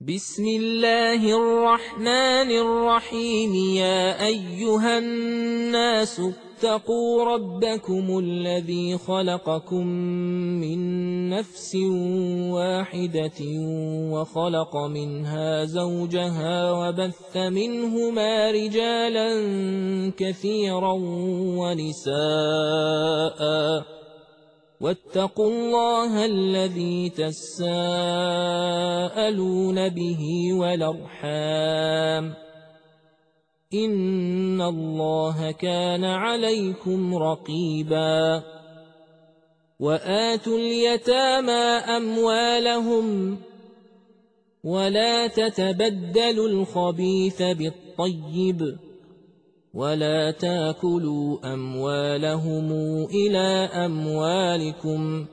بسم الله الرحمن الرحيم. يا أيها الناس اتقوا ربكم الذي خلقكم من نفس واحدة وخلق منها زوجها وبث منهما رجالا كثيرا ونساء واتقوا الله الذي تساءلون به والأرحام إن الله كان عليكم رقيبا. وآتوا اليتامى أموالهم ولا تتبدلوا الخبيث بالطيب ولا تاكلوا أموالهم إلى أموالكم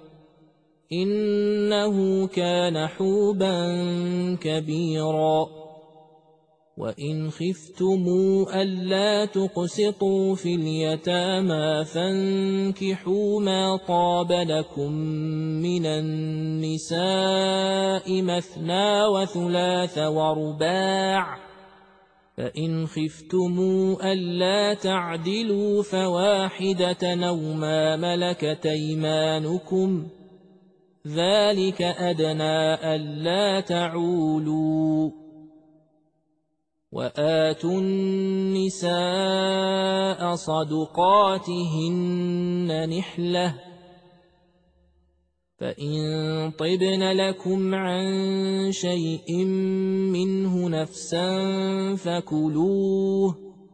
إنه كان حوبا كبيرا. وإن خفتموا ألا تقسطوا في اليتامى فانكحوا ما طاب لكم من النساء مثنى وثلاث ورباع، فإن خفتموا ألا تعدلوا فواحدة أو ما ملكت أيمانكم ذلك أدنى ألا تعولوا. وآتوا النساء صدقاتهن نحلة، فإن طبن لكم عن شيء منه نفسا فكلوه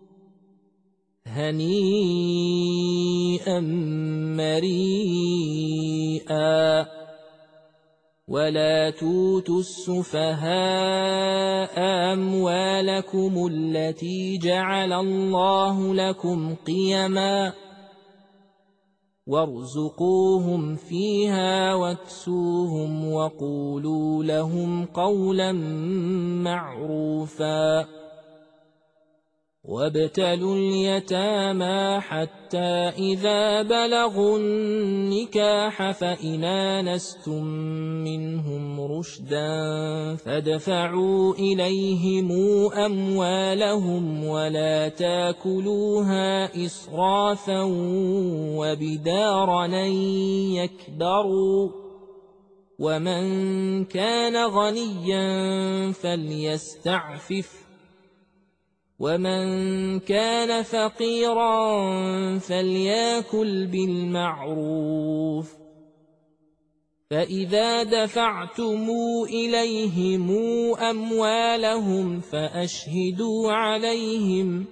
هنيئا مريئا. ولا توتوا السفهاء أموالكم التي جعل الله لكم قيما وارزقوهم فيها واكسوهم وقولوا لهم قولا معروفا. وابتلوا اليتامى حتى إذا بلغوا النكاح فإن آنستم منهم رشدا فادفعوا إليهم أموالهم ولا تاكلوها إسرافا وبدارا أن يكبروا. ومن كان غنيا فليستعفف ومن كان فقيرا فليأكل بالمعروف. فإذا دفعتم إليهم أموالهم فأشهدوا عليهم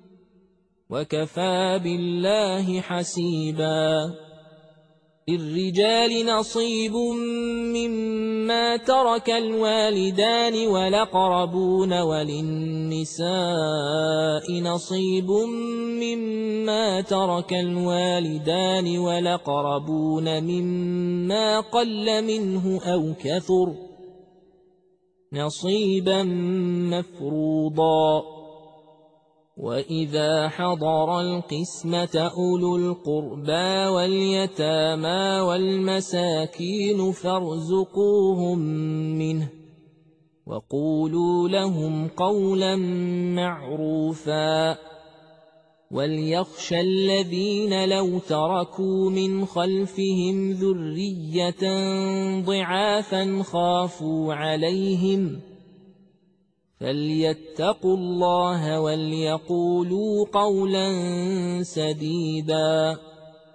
وكفى بالله حسيبا. للرجال نصيب مما ترك الوالدان والأقربون وللنساء نصيب مما ترك الوالدان والأقربون مما قل منه أو كثر نصيبا مفروضا. وإذا حضر القسمة أولو القربى واليتامى والمساكين فارزقوهم منه وقولوا لهم قولا معروفا. وليخشى الذين لو تركوا من خلفهم ذرية ضعافا خافوا عليهم فليتقوا الله وليقولوا قولا سديدا.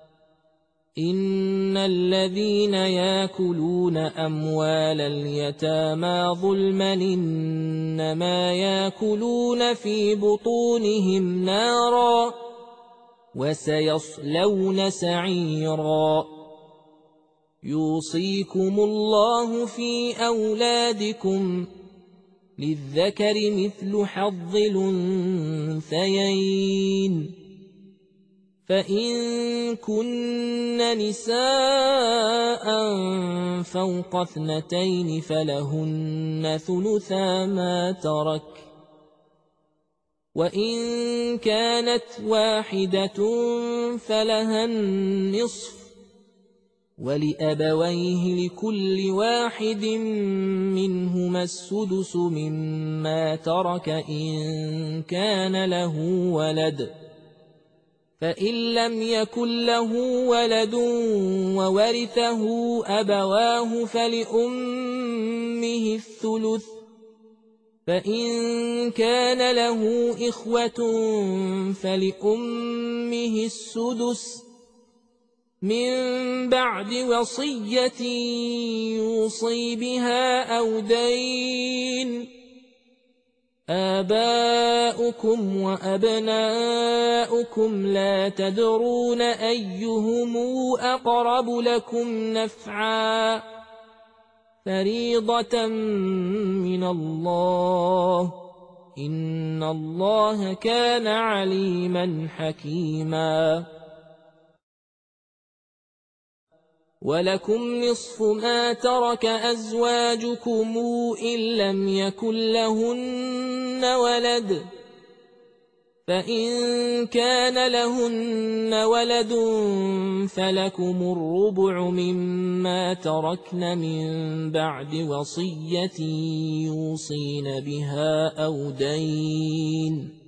إن الذين يأكلون أموال اليتامى ظلما إنما يأكلون في بطونهم نارا وسيصلون سعيرا. يوصيكم الله في أولادكم للذكر مثل حظ الأنثيين، فإن كن نساء فوق 2 فلهن ثلثا ما ترك، وإن كانت واحدة فلها النصف، ولأبويه لكل واحد منهما السدس مما ترك إن كان له ولد، فإن لم يكن له ولد وورثه أبواه فلأمه الثلث، فإن كان له إخوة فلأمه السدس من بعد وصية يوصي بها أو دين. آباؤكم وأبناؤكم لا تدرون أيهم أقرب لكم نفعا، فريضة من الله، إن الله كان عليما حكيما. ولكم نصف ما ترك أزواجكم إن لم يكن لهن ولد، فإن كان لهن ولد فلكم الربع مما تركن من بعد وصية يوصين بها أو دين،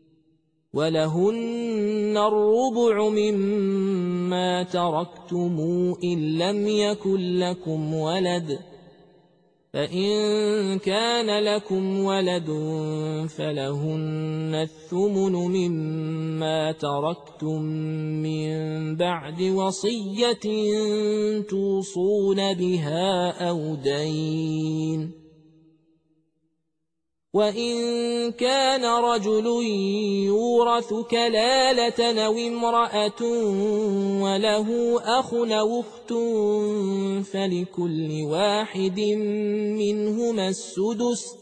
ولهن الربع مما تركتم إن لم يكن لكم ولد، فإن كان لكم ولد فلهن الثمن مما تركتم من بعد وصية توصون بها أو دين. وإن كان رجل يورث كلالة أو امرأة وله أخ أو أخت فلكل واحد منهما السدس،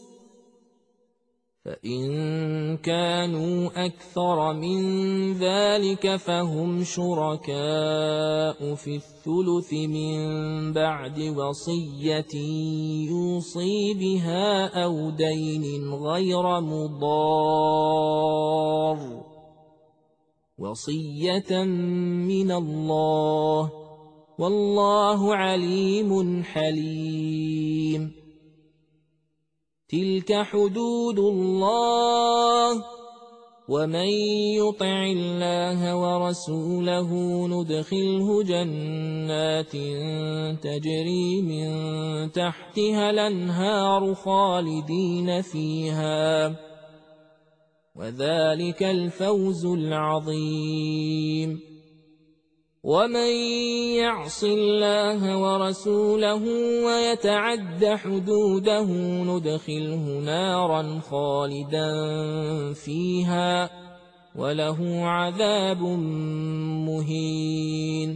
فإن كانوا أكثر من ذلك فهم شركاء في الثلث من بعد وصية يوصي بها أو دين غير مضار، وصية من الله، والله عليم حليم. تلك حدود الله، ومن يطع الله ورسوله ندخله جنات تجري من تحتها الأنهار خالدين فيها، وذلك الفوز العظيم. ومن يعص الله ورسوله ويتعد حدوده ندخله نارا خالدا فيها وله عذاب مهين.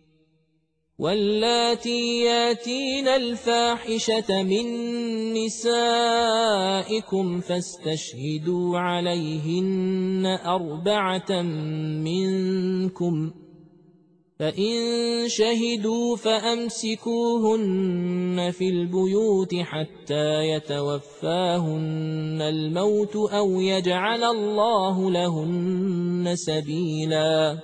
واللاتي ياتين الفاحشة من نسائكم فاستشهدوا عليهن 4 منكم، فإن شهدوا فأمسكوهن في البيوت حتى يتوفاهن الموت أو يجعل الله لهن سبيلا.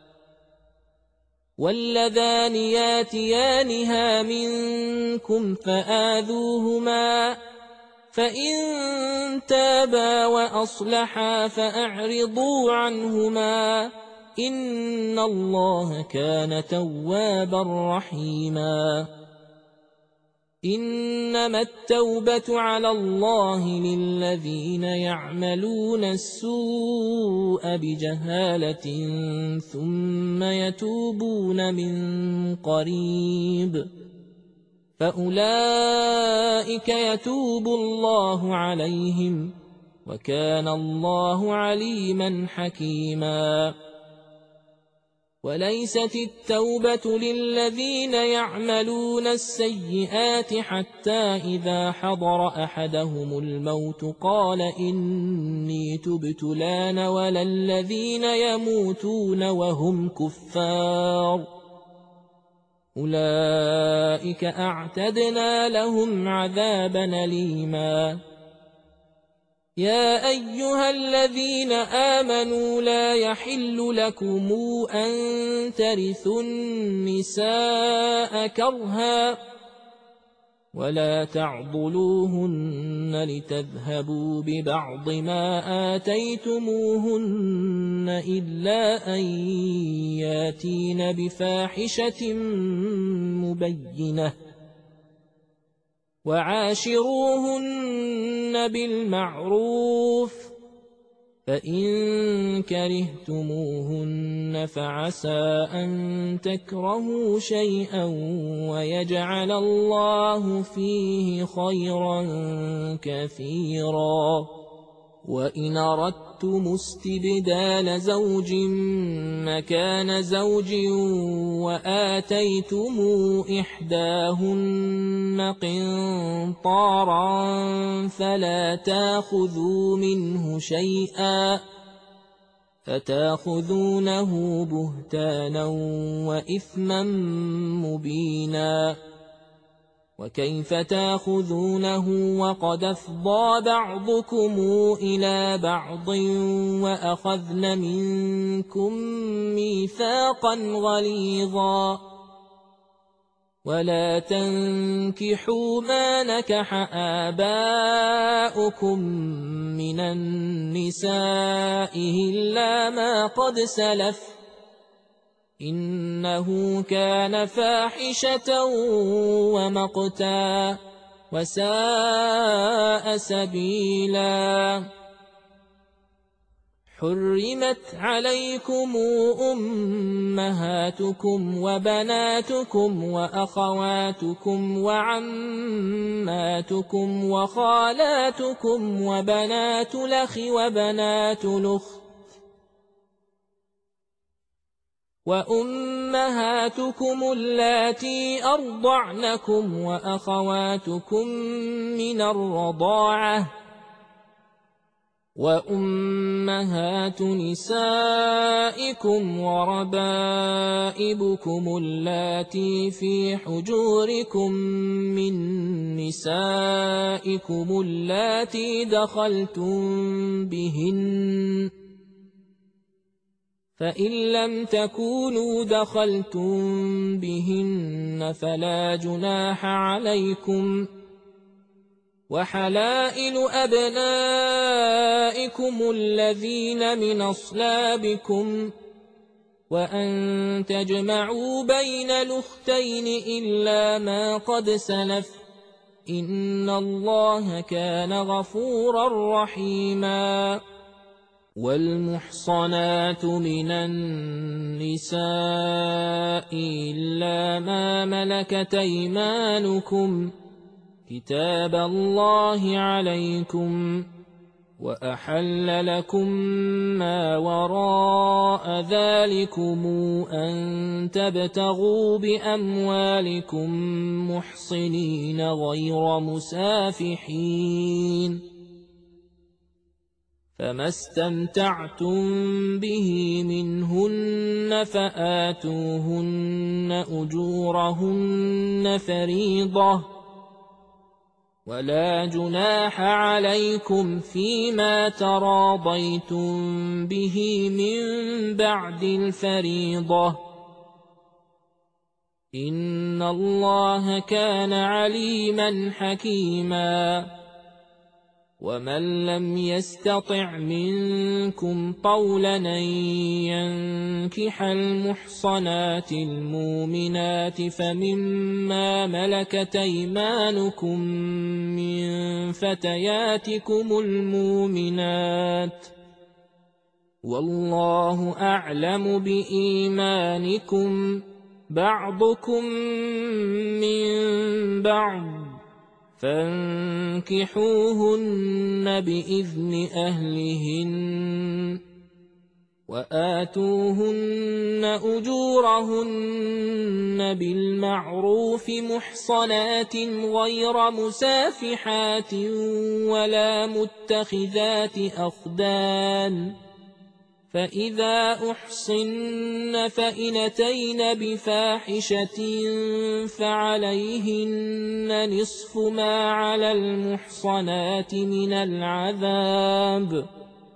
واللذان ياتيانها منكم فآذوهما، فإن تابا وأصلحا فأعرضوا عنهما، إن الله كان توابا رحيما. إنما التوبة على الله للذين يعملون السوء بجهالة ثم يتوبون من قريب فأولئك يتوب الله عليهم، وكان الله عليما حكيما. وليست التوبة للذين يعملون السيئات حتى إذا حضر أحدهم الموت قال إني تبت الآن، ولا الذين يموتون وهم كفار، أولئك أعتدنا لهم عذابا أليما. يا أيها الذين آمنوا لا يحل لكم أن ترثوا النساء كرها ولا تعضلوهن لتذهبوا ببعض ما آتيتموهن إلا أن ياتين بفاحشة مبينة وعاشروهن بالمعروف فإن كرهتموهن فعسى أن تكرهوا شيئا ويجعل الله فيه خيرا كثيرا وإن أردتم استبدال زوج مكان زوج وآتيتم إحداهن قنطارا فلا تأخذوا منه شيئا فتأخذونه بهتانا وإثما مبينا وكيف تأخذونه وقد أفضى بعضكم إلى بعض وأخذن منكم ميثاقا غليظا ولا تنكحوا ما نكح آباؤكم من النساء إلا ما قد سلف إنه كان فاحشة ومقتا وساء سبيلا حرمت عليكم أمهاتكم وبناتكم وأخواتكم وعماتكم وخالاتكم وبنات الأخ وبنات الأخت وأمهاتكم اللاتي أرضعنكم وأخواتكم من الرضاعة وأمهات نسائكم وربائبكم اللاتي في حجوركم من نسائكم اللاتي دخلتم بهن فإن لم تكونوا دخلتم بهن فلا جناح عليكم وحلائل أبنائكم الذين من أصلابكم وأن تجمعوا بين الأختين إلا ما قد سلف إن الله كان غفورا رحيما والمحصنات من النساء إلا ما ملكت أيمانكم كتاب الله عليكم وأحل لكم ما وراء ذلكم أن تبتغوا بأموالكم محصنين غير مسافحين فما استمتعتم به منهن فآتوهن أجورهن فريضة ولا جناح عليكم فيما تراضيتم به من بعد الفريضة إن الله كان عليما حكيما ومن لم يستطع منكم طولا أن ينكح المحصنات المؤمنات فمما ملكت أيمانكم من فتياتكم المؤمنات والله أعلم بإيمانكم بعضكم من بعض فانكحوهن بإذن أهلهن وآتوهن أجورهن بالمعروف محصنات غير مسافحات ولا متخذات أخدان فإذا أحصن فإن أتين بفاحشة فعليهن نصف ما على المحصنات من العذاب،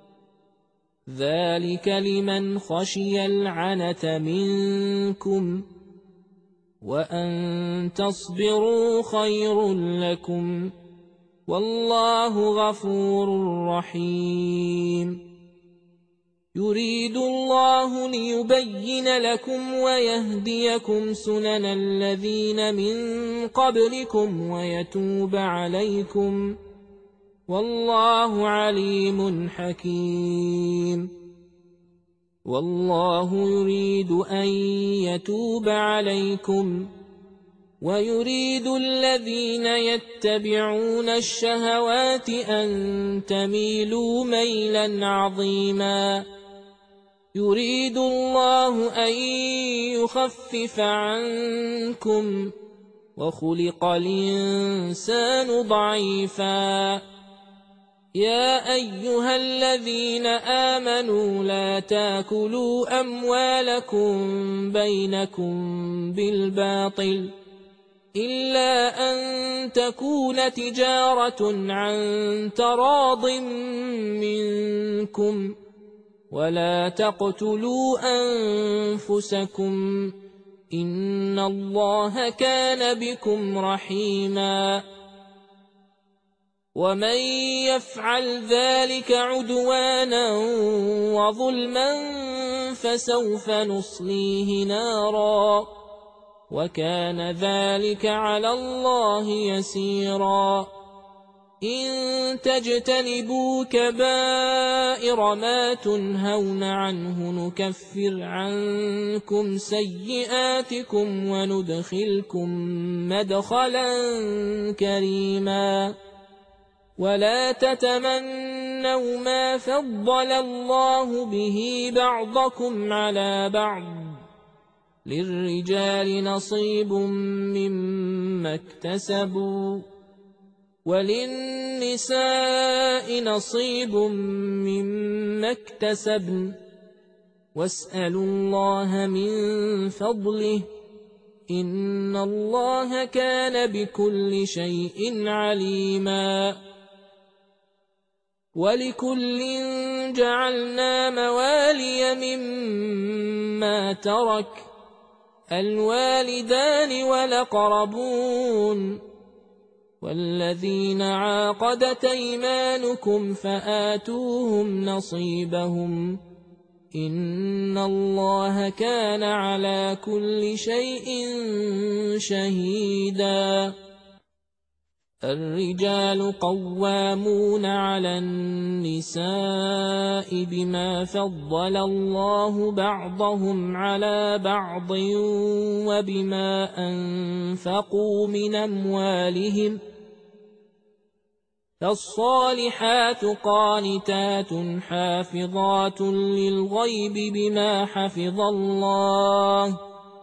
ذلك لمن خشي العنة منكم، وأن تصبروا خير لكم، والله غفور رحيم. يريد الله ليبين لكم ويهديكم سنن الذين من قبلكم ويتوب عليكم، والله عليم حكيم. والله يريد أن يتوب عليكم، ويريد الذين يتبعون الشهوات أن تميلوا ميلا عظيما. يريد الله أن يخفف عنكم، وخلق الإنسان ضعيفا. يا أيها الذين آمنوا لا تاكلوا أموالكم بينكم بالباطل إلا أن تكون تجارة عن تراض منكم، ولا تقتلوا أنفسكم، إن الله كان بكم رحيما. ومن يفعل ذلك عدوانا وظلما فسوف نصليه نارا، وكان ذلك على الله يسيرا. إن تجتنبوا كبائر ما تنهون عنه نكفر عنكم سيئاتكم وندخلكم مدخلا كريما. ولا تتمنوا ما فضل الله به بعضكم على بعض، للرجال نصيب مما اكتسبوا، وللنساء نصيب مما اكتسبن، واسألوا الله من فضله، إن الله كان بكل شيء عليما. ولكل جعلنا موالي مما ترك الوالدان والأقربون، والذين عاقدت أيمانكم فآتوهم نصيبهم، إن الله كان على كل شيء شهيدا. الرجال قوامون على النساء بما فضل الله بعضهم على بعض وبما أنفقوا من أموالهم، فالصالحات قانتات حافظات للغيب بما حفظ الله،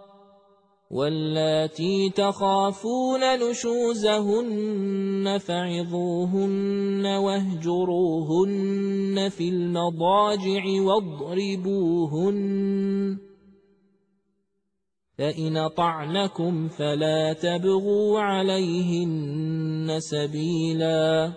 واللاتي تخافون نشوزهن فعظوهن واهجروهن في المضاجع واضربوهن، فإن أطعنكم فلا تبغوا عليهن سبيلا،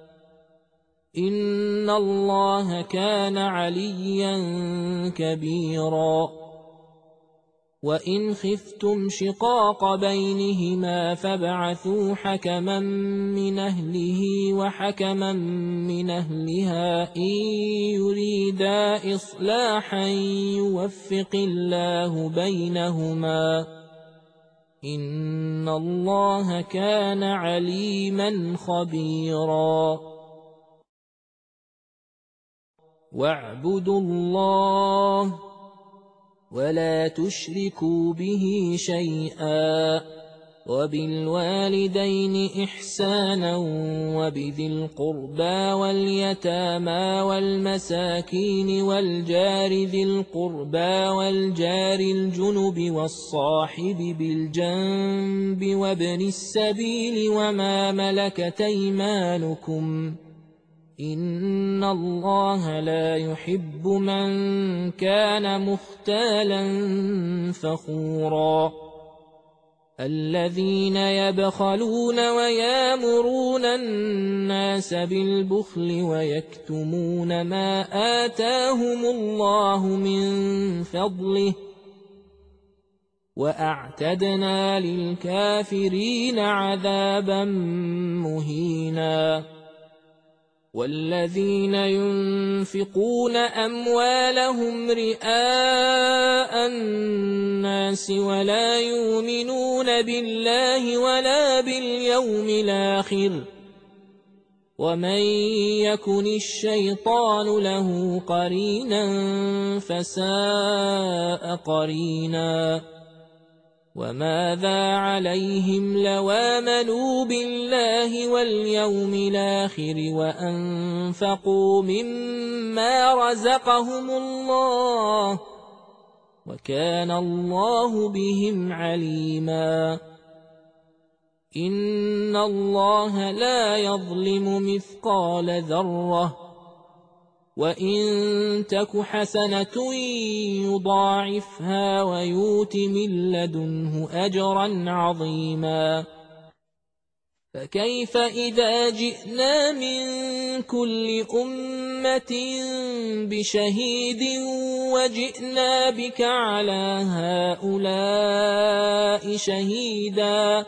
إن الله كان عليا كبيرا. وإن خفتم شقاق بينهما فابعثوا حكما من أهله وحكما من أهلها إن يريدا إصلاحا يوفق الله بينهما، إن الله كان عليما خبيرا. واعبدوا الله ولا تشركوا به شيئا، وبالوالدين إحسانا وبذي القربى واليتامى والمساكين والجار ذي القربى والجار الجنب والصاحب بالجنب وابن السبيل وما ملكت أيمانكم، إن الله لا يحب من كان مختالا فخورا الذين يبخلون ويامرون الناس بالبخل ويكتمون ما آتاهم الله من فضله وأعتدنا للكافرين عذابا مهينا والذين ينفقون أموالهم رئاء الناس ولا يؤمنون بالله ولا باليوم الآخر ومن يكن الشيطان له قرينا فساء قرينا وماذا عليهم لو آمنوا بالله واليوم الآخر وأنفقوا مما رزقهم الله وكان الله بهم عليما إن الله لا يظلم مثقال ذرة وإن تك حسنة يضاعفها ويؤت من لدنه أجرا عظيما فكيف إذا جئنا من كل أمة بشهيد وجئنا بك على هؤلاء شهيدا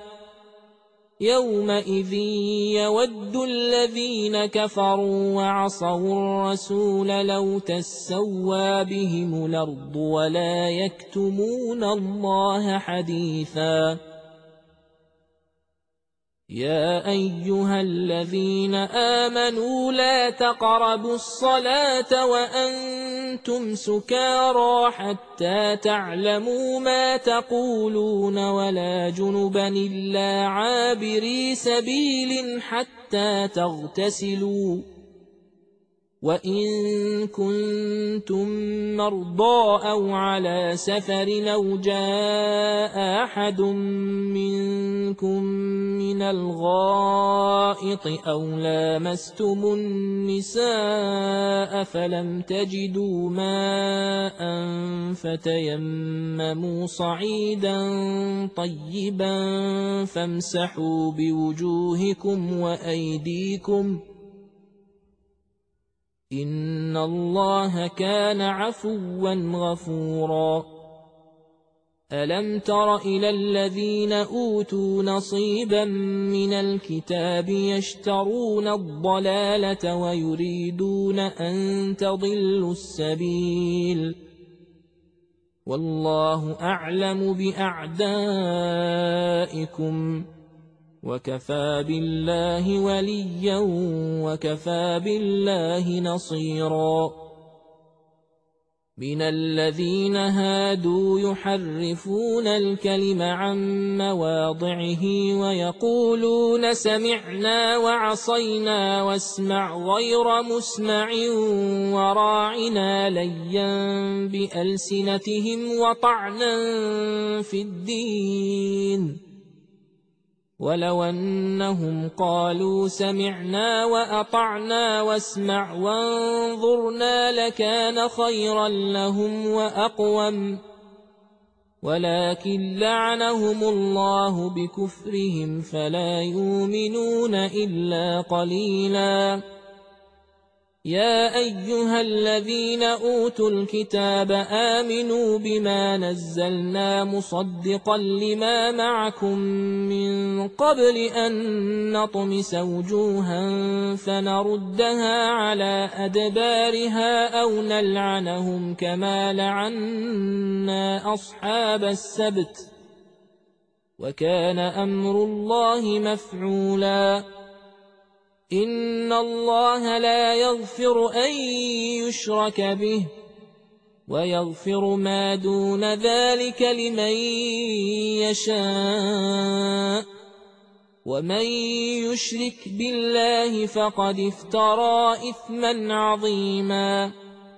يومئذ يود الذين كفروا وعصوا الرسول لو تسوى بهم الأرض ولا يكتمون الله حديثا يا أيها الذين آمنوا لا تقربوا الصلاة وأنتم سكارى حتى تعلموا ما تقولون ولا جنبا إلا عابري سبيل حتى تغتسلوا وإن كنتم مرضى أو على سفر أو جاء أحد منكم من الغائط أو لامستم النساء فلم تجدوا ماء فتيمموا صعيدا طيبا فامسحوا بوجوهكم وأيديكم إن الله كان عفوا غفورا ألم تر إلى الذين أوتوا نصيبا من الكتاب يشترون الضلالة ويريدون أن تضلوا السبيل والله أعلم بأعدائكم وكفى بالله وليا وكفى بالله نصيرا من الذين هادوا يحرفون الكلم عن مواضعه ويقولون سمعنا وعصينا واسمع غير مسمع وراعنا ليا بألسنتهم وطعنا في الدين ولو أنهم قالوا سمعنا وأطعنا واسمع وانظرنا لكان خيرا لهم وأقوم ولكن لعنهم الله بكفرهم فلا يؤمنون إلا قليلا يا أيها الذين أوتوا الكتاب آمنوا بما نزلنا مصدقا لما معكم من قبل أن نطمس وجوها فنردها على أدبارها أو نلعنهم كما لعنا أصحاب السبت وكان أمر الله مفعولا إن الله لا يغفر أن يشرك به ويغفر ما دون ذلك لمن يشاء ومن يشرك بالله فقد افترى إثما عظيما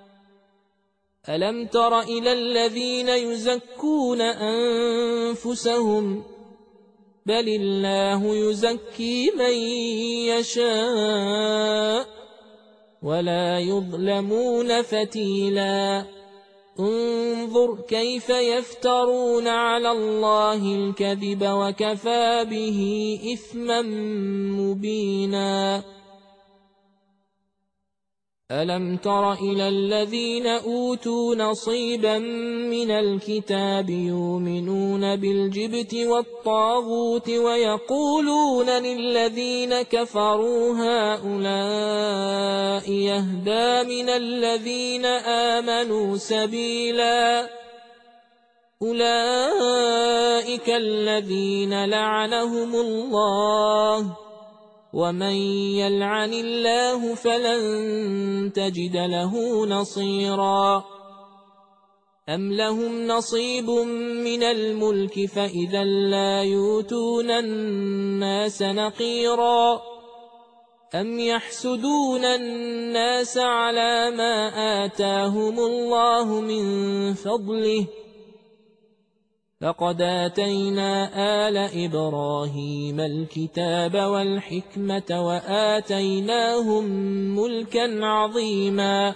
ألم تر إلى الذين يزكون أنفسهم بل الله يزكي من يشاء ولا يظلمون فتيلا انظر كيف يفترون على الله الكذب وكفى به إثما مبينا ألم تر إلى الذين أوتوا نصيبا من الكتاب يؤمنون بالجبت والطاغوت ويقولون للذين كفروا هؤلاء يهدى من الذين آمنوا سبيلا أولئك الذين لعنهم الله ومن يلعن الله فلن تجد له نصيرا أم لهم نصيب من الملك فإذا لا يؤتون الناس نقيرا أم يحسدون الناس على ما آتاهم الله من فضله لقد آتينا آل إبراهيم الكتاب والحكمة وآتيناهم ملكا عظيما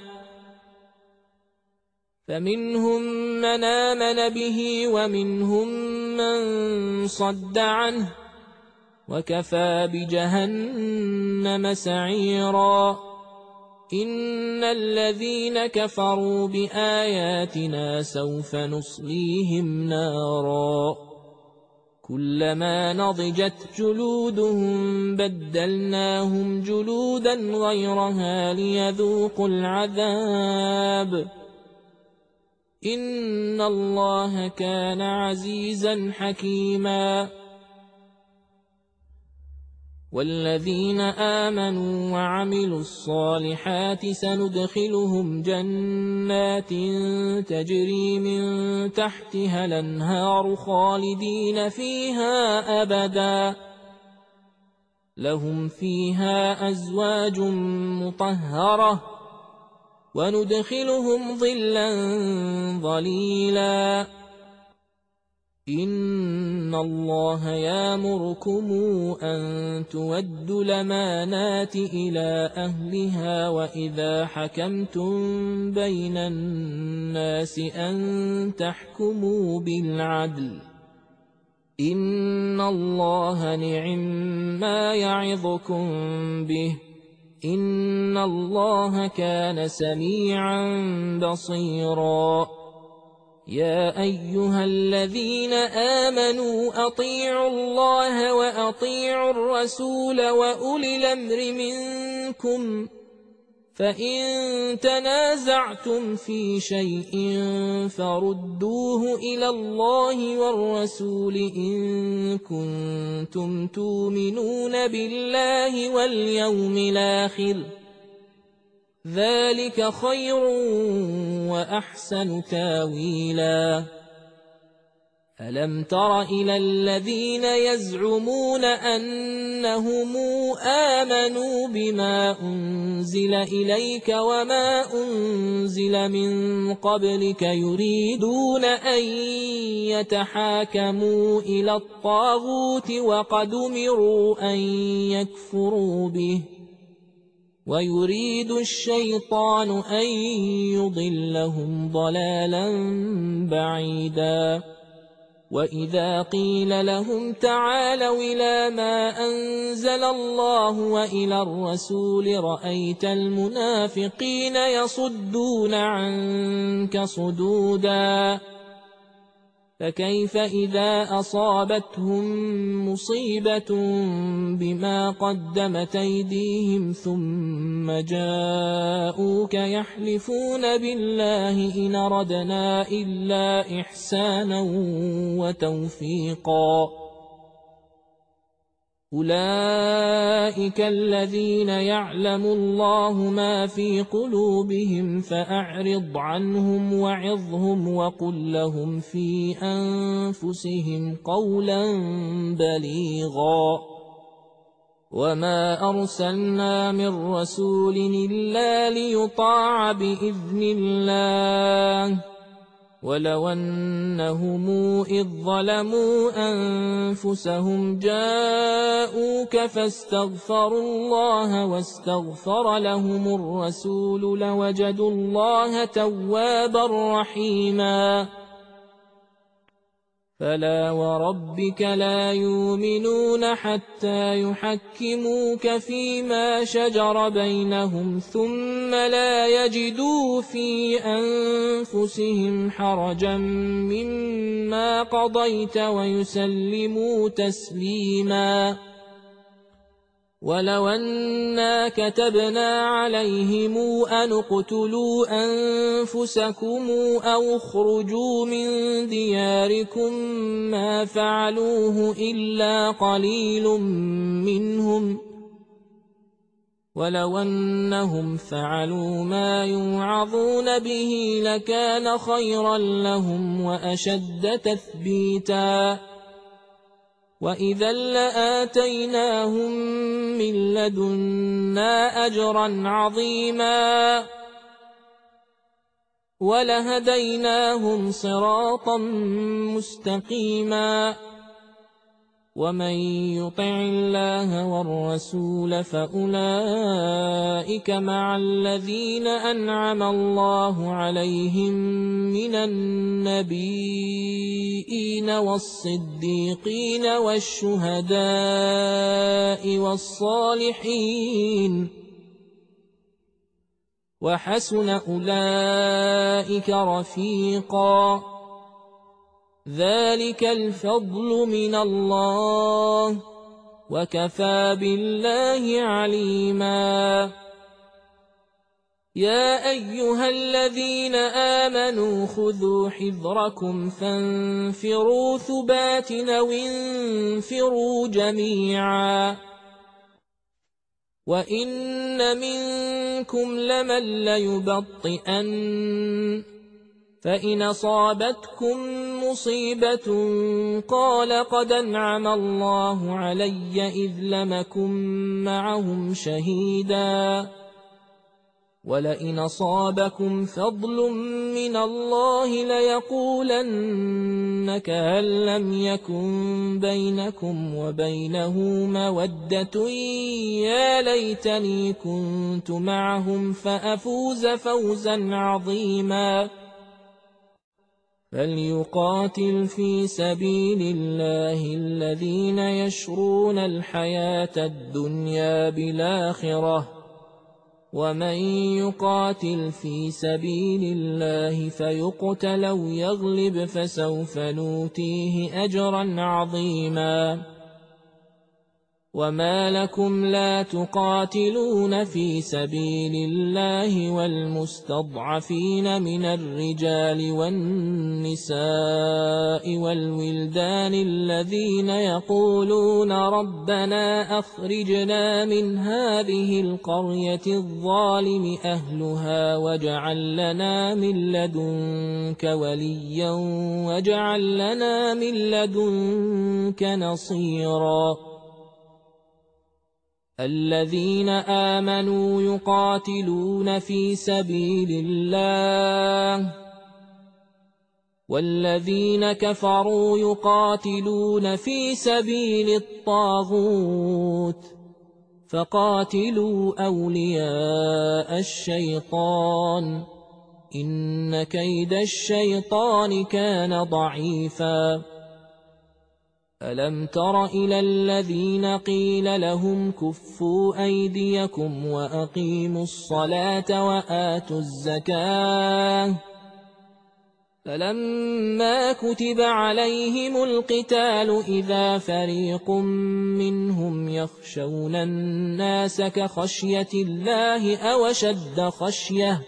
فمنهم من آمن به ومنهم من صد عنه وكفى بجهنم سعيرا إن الذين كفروا بآياتنا سوف نصليهم نارا كلما نضجت جلودهم بدلناهم جلودا غيرها ليذوقوا العذاب إن الله كان عزيزا حكيما والذين آمنوا وعملوا الصالحات سندخلهم جنات تجري من تحتها الأنهار خالدين فيها أبدا لهم فيها أزواج مطهرة وندخلهم ظلا ظليلا إن الله يأمركم أن تودوا الأمانات إلى أهلها وإذا حكمتم بين الناس أن تحكموا بالعدل إن الله نعم ما يعظكم به إن الله كان سميعا بصيرا يا أيها الذين آمنوا أطيعوا الله وأطيعوا الرسول وأولي الأمر منكم فإن تنازعتم في شيء فردوه إلى الله والرسول إن كنتم تؤمنون بالله واليوم الآخر ذلك خير وأحسن تاويلا ألم تر إلى الذين يزعمون أنهم آمنوا بما أنزل إليك وما أنزل من قبلك يريدون أن يتحاكموا إلى الطاغوت وقد أمروا أن يكفروا به ويريد الشيطان أن يضلهم ضلالا بعيدا وإذا قيل لهم تعالوا إلى ما أنزل الله وإلى الرسول رأيت المنافقين يصدون عنك صدودا فكيف إذا أصابتهم مصيبة بما قدمت أيديهم ثم جاءوك يحلفون بالله إن أردنا إلا إحسانا وتوفيقا أولئك الذين يعلم الله ما في قلوبهم فأعرض عنهم وعظهم وقل لهم في أنفسهم قولا بليغا وما أرسلنا من رسول إلا ليطاع بإذن الله ولو أنهم إذ ظلموا أنفسهم جاءوك فاستغفروا الله واستغفر لهم الرسول لوجدوا الله توابا رحيما فلا وربك لا يؤمنون حتى يحكموك فيما شجر بينهم ثم لا يجدوا في أنفسهم حرجا مما قضيت ويسلموا تسليما ولو أنا كتبنا عليهم أن اقتلوا أنفسكم أو اخرجوا من دياركم ما فعلوه إلا قليل منهم ولو أنهم فعلوا ما يوعظون به لكان خيرا لهم وأشد تثبيتا وإذا لآتيناهم من لدنا أجرا عظيما ولهديناهم صراطا مستقيما ومن يطع الله والرسول فأولئك مع الذين أنعم الله عليهم من النبيين والصديقين والشهداء والصالحين وحسن أولئك رفيقا ذلك الفضل من الله وكفى بالله عليما يا أيها الذين آمنوا خذوا حذركم فانفروا ثبات أو انفروا جميعا وإن منكم لمن ليبطئن فإن أصابتكم مصيبة قال قد أنعم الله علي إذ لم أكن معهم شهيدا ولئن أصابكم فضل من الله ليقولن كأن لم يكن بينكم وبينه مودة يا ليتني كنت معهم فأفوز فوزا عظيما فليقاتل في سبيل الله الذين يشرون الحياة الدنيا بالآخرة ومن يقاتل في سبيل الله فيقتل أو يغلب فسوف نؤتيه أجرا عظيما وما لكم لا تقاتلون في سبيل الله والمستضعفين من الرجال والنساء والولدان الذين يقولون ربنا أخرجنا من هذه القرية الظالم أهلها واجعل لنا من لدنك وليا واجعل لنا من لدنك نصيرا الذين آمنوا يقاتلون في سبيل الله والذين كفروا يقاتلون في سبيل الطاغوت فقاتلوا أولياء الشيطان إن كيد الشيطان كان ضعيفا ألم تر إلى الذين قيل لهم كفوا أيديكم وأقيموا الصلاة وآتوا الزكاة فلما كتب عليهم القتال إذا فريق منهم يخشون الناس كخشية الله أو أشد خشية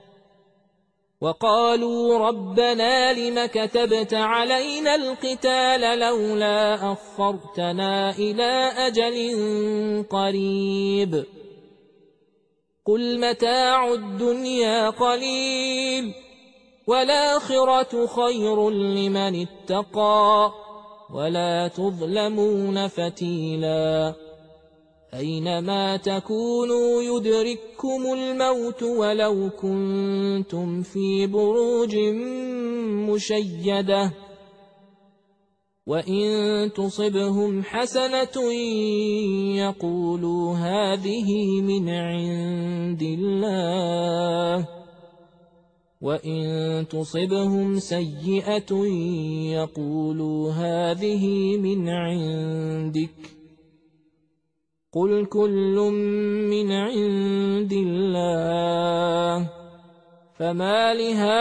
وقالوا ربنا لم كتبت علينا القتال لولا أخرتنا إلى أجل قريب قل متاع الدنيا قليل والآخرة خير لمن اتقى ولا تظلمون فتيلا أينما تكونوا يدرككم الموت ولو كنتم في بروج مشيدة وإن تصبهم حسنة يقولوا هذه من عند الله وإن تصبهم سيئة يقولوا هذه من عندك قل كل من عند الله فما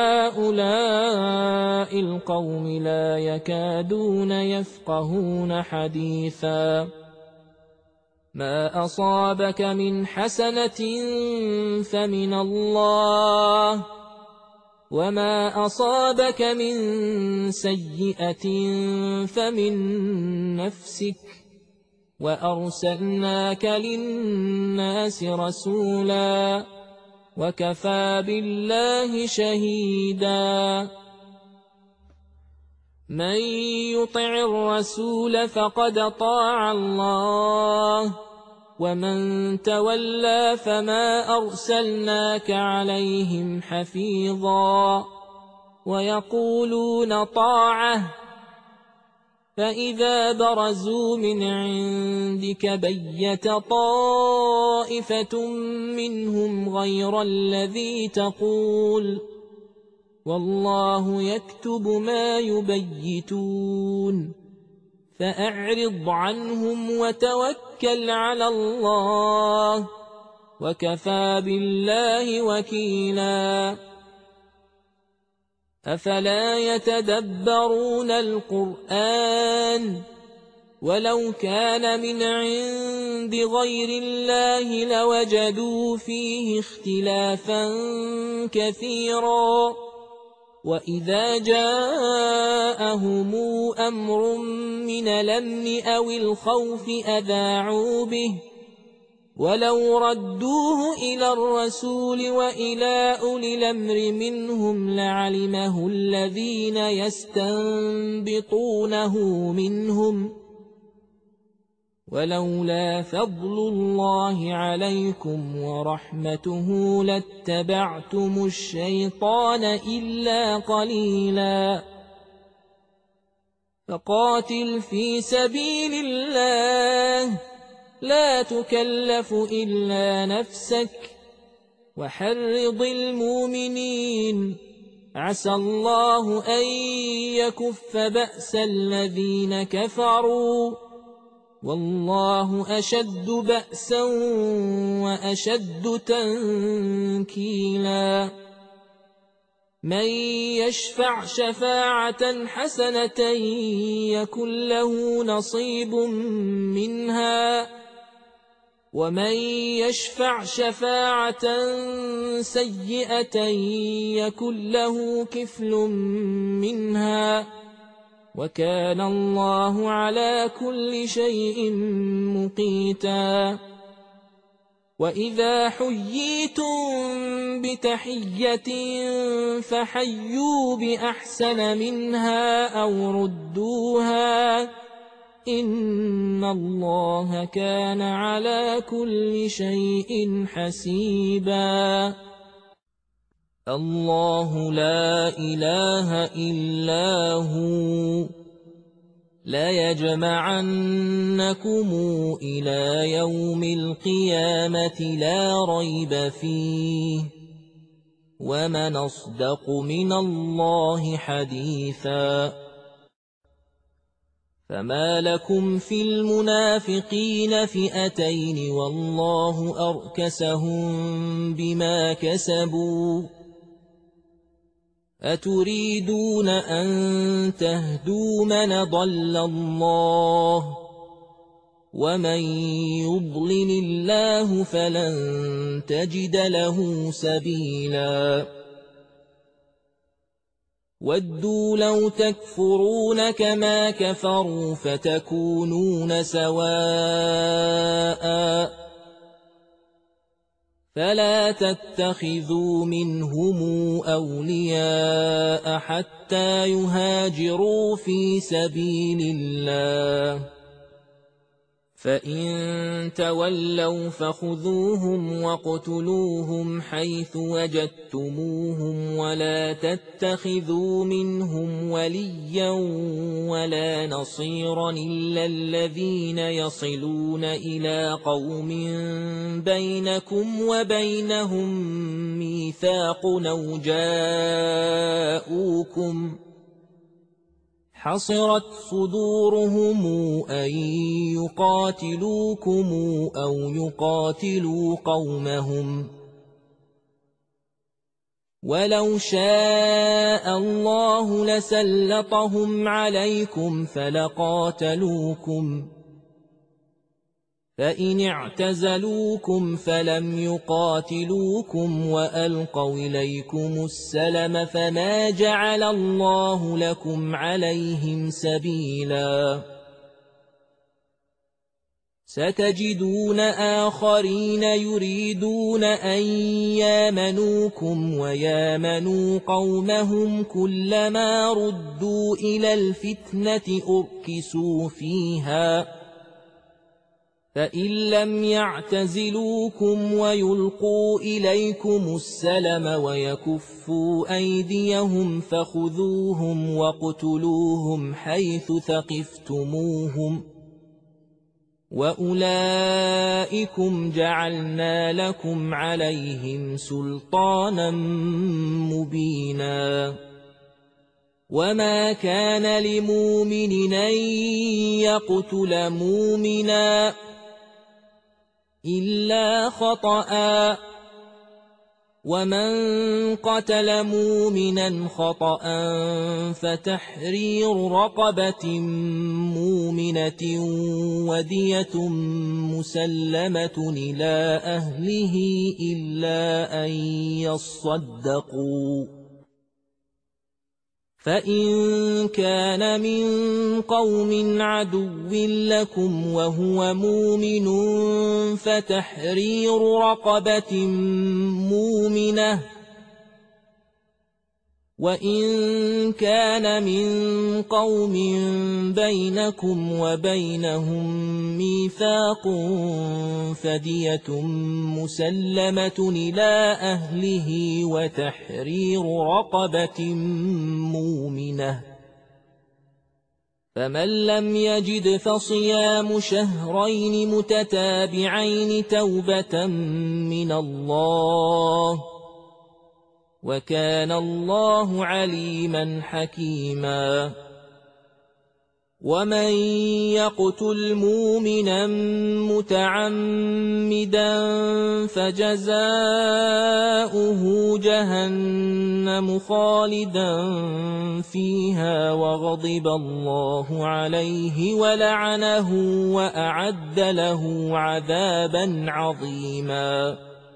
لهؤلاء القوم لا يكادون يفقهون حديثا ما أصابك من حسنة فمن الله وما أصابك من سيئة فمن نفسك وأرسلناك للناس رسولا وكفى بالله شهيدا من يطع الرسول فقد طاع الله ومن تولى فما أرسلناك عليهم حفيظا ويقولون طاعة فإذا برزوا من عندك بيت طائفة منهم غير الذي تقول والله يكتب ما يبيتون فأعرض عنهم وتوكل على الله وكفى بالله وكيلا أفلا يتدبرون القرآن ولو كان من عند غير الله لوجدوا فيه اختلافا كثيرا وإذا جاءهم أمر من الأمن أو الخوف أذاعوا به ولو ردوه إلى الرسول وإلى أولي الأمر منهم لعلمه الذين يستنبطونه منهم ولولا فضل الله عليكم ورحمته لاتبعتم الشيطان إلا قليلا فقاتل في سبيل الله لا تكلف إلا نفسك وحرض المؤمنين عسى الله أن يكف بأس الذين كفروا والله أشد بأسا وأشد تنكيلا من يشفع شفاعة حسنة يكن له نصيب منها ومن يشفع شفاعة سيئة يكن له كفل منها وكان الله على كل شيء مقيتا وإذا حييتم بتحية فحيوا بأحسن منها أو ردوها إن الله كان على كل شيء حسيبا الله لا إله إلا هو ليجمعنكم إلى يوم القيامة لا ريب فيه ومن أصدق من الله حديثا فما لكم في المنافقين فئتين والله أركسهم بما كسبوا أتريدون أن تهدوا من ضل الله ومن يضلل الله فلن تجد له سبيلا ودوا لو تكفرون كما كفروا فتكونون سواء فلا تتخذوا منهم أولياء حتى يهاجروا في سبيل الله فإن تولوا فخذوهم واقتلوهم حيث وجدتموهم ولا تتخذوا منهم وليا ولا نصيرا إلا الذين يصلون إلى قوم بينكم وبينهم ميثاق أو جاءوكم حصرت صدورهم أن يقاتلوكم أو يقاتلوا قومهم ولو شاء الله لسلطهم عليكم فلقاتلوكم فإن اعتزلوكم فلم يقاتلوكم وألقوا إليكم السلم فما جعل الله لكم عليهم سبيلا ستجدون آخرين يريدون أن يامنوكم ويامنوا قومهم كلما ردوا إلى الفتنة أركسوا فيها فإن لم يعتزلوكم ويلقوا إليكم السلم ويكفوا أيديهم فخذوهم واقتلوهم حيث ثقفتموهم وأولئكم جعلنا لكم عليهم سلطانا مبينا وما كان لمؤمن أن يقتل مؤمنا إلا خطأ ومن قتل مؤمنا خطأ فتحرير رقبة مؤمنة ودية مسلمة إلى أهله إلا أن يصدقوا فإن كان من قوم عدو لكم وهو مؤمن فتحرير رقبة مؤمنة وإن كان من قوم بينكم وبينهم ميثاق فدية مسلمة إلى أهله وتحرير رقبة مؤمنة فمن لم يجد فصيام شهرين متتابعين توبة من الله وكان الله عليما حكيما ومن يقتل مؤمنا متعمدا فجزاؤه جهنم خالدا فيها وغضب الله عليه ولعنه وأعد له عذابا عظيما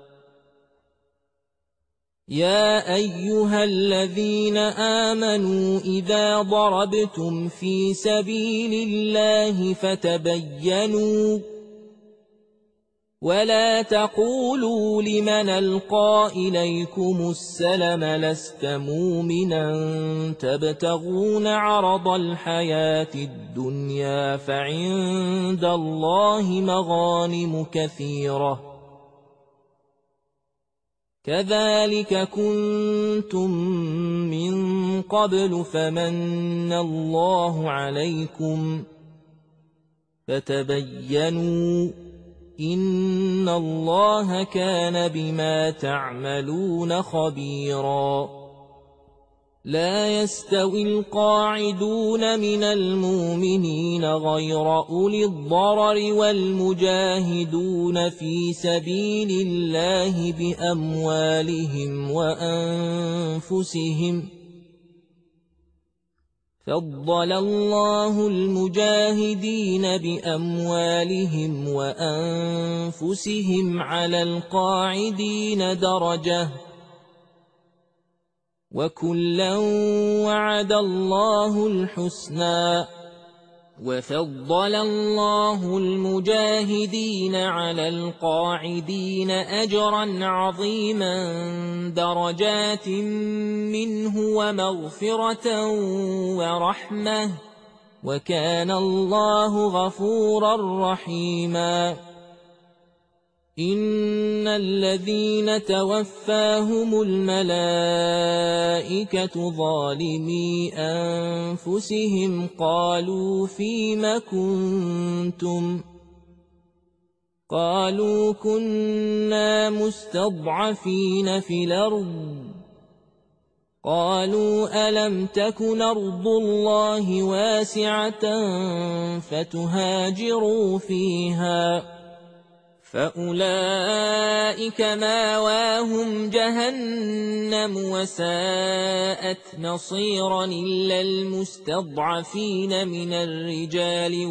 يا أيها الذين آمنوا إذا ضربتم في سبيل الله فتبينوا ولا تقولوا لمن ألقى إليكم السلم لست مؤمنا تبتغون عرض الحياة الدنيا فعند الله مغانم كثيرة كذلك كنتم من قبل فمن الله عليكم فتبينوا إن الله كان بما تعملون خبيرا لا يستوي القاعدون من المؤمنين غير أولي الضرر والمجاهدون في سبيل الله بأموالهم وأنفسهم فضل الله المجاهدين بأموالهم وأنفسهم على القاعدين درجة وكلا وعد الله الحسنى وفضل الله المجاهدين على القاعدين أجرا عظيما درجات منه ومغفرة ورحمة وكان الله غفورا رحيما. إن الذين توفاهم الملائكة ظالمي أنفسهم قالوا فيم كنتم؟ قالوا كنا مستضعفين في الأرض. قالوا ألم تكن أرض الله واسعة فتهاجروا فيها فأولئك ماواهم جهنم وساءت مصيرا إلا المستضعفين من الرجال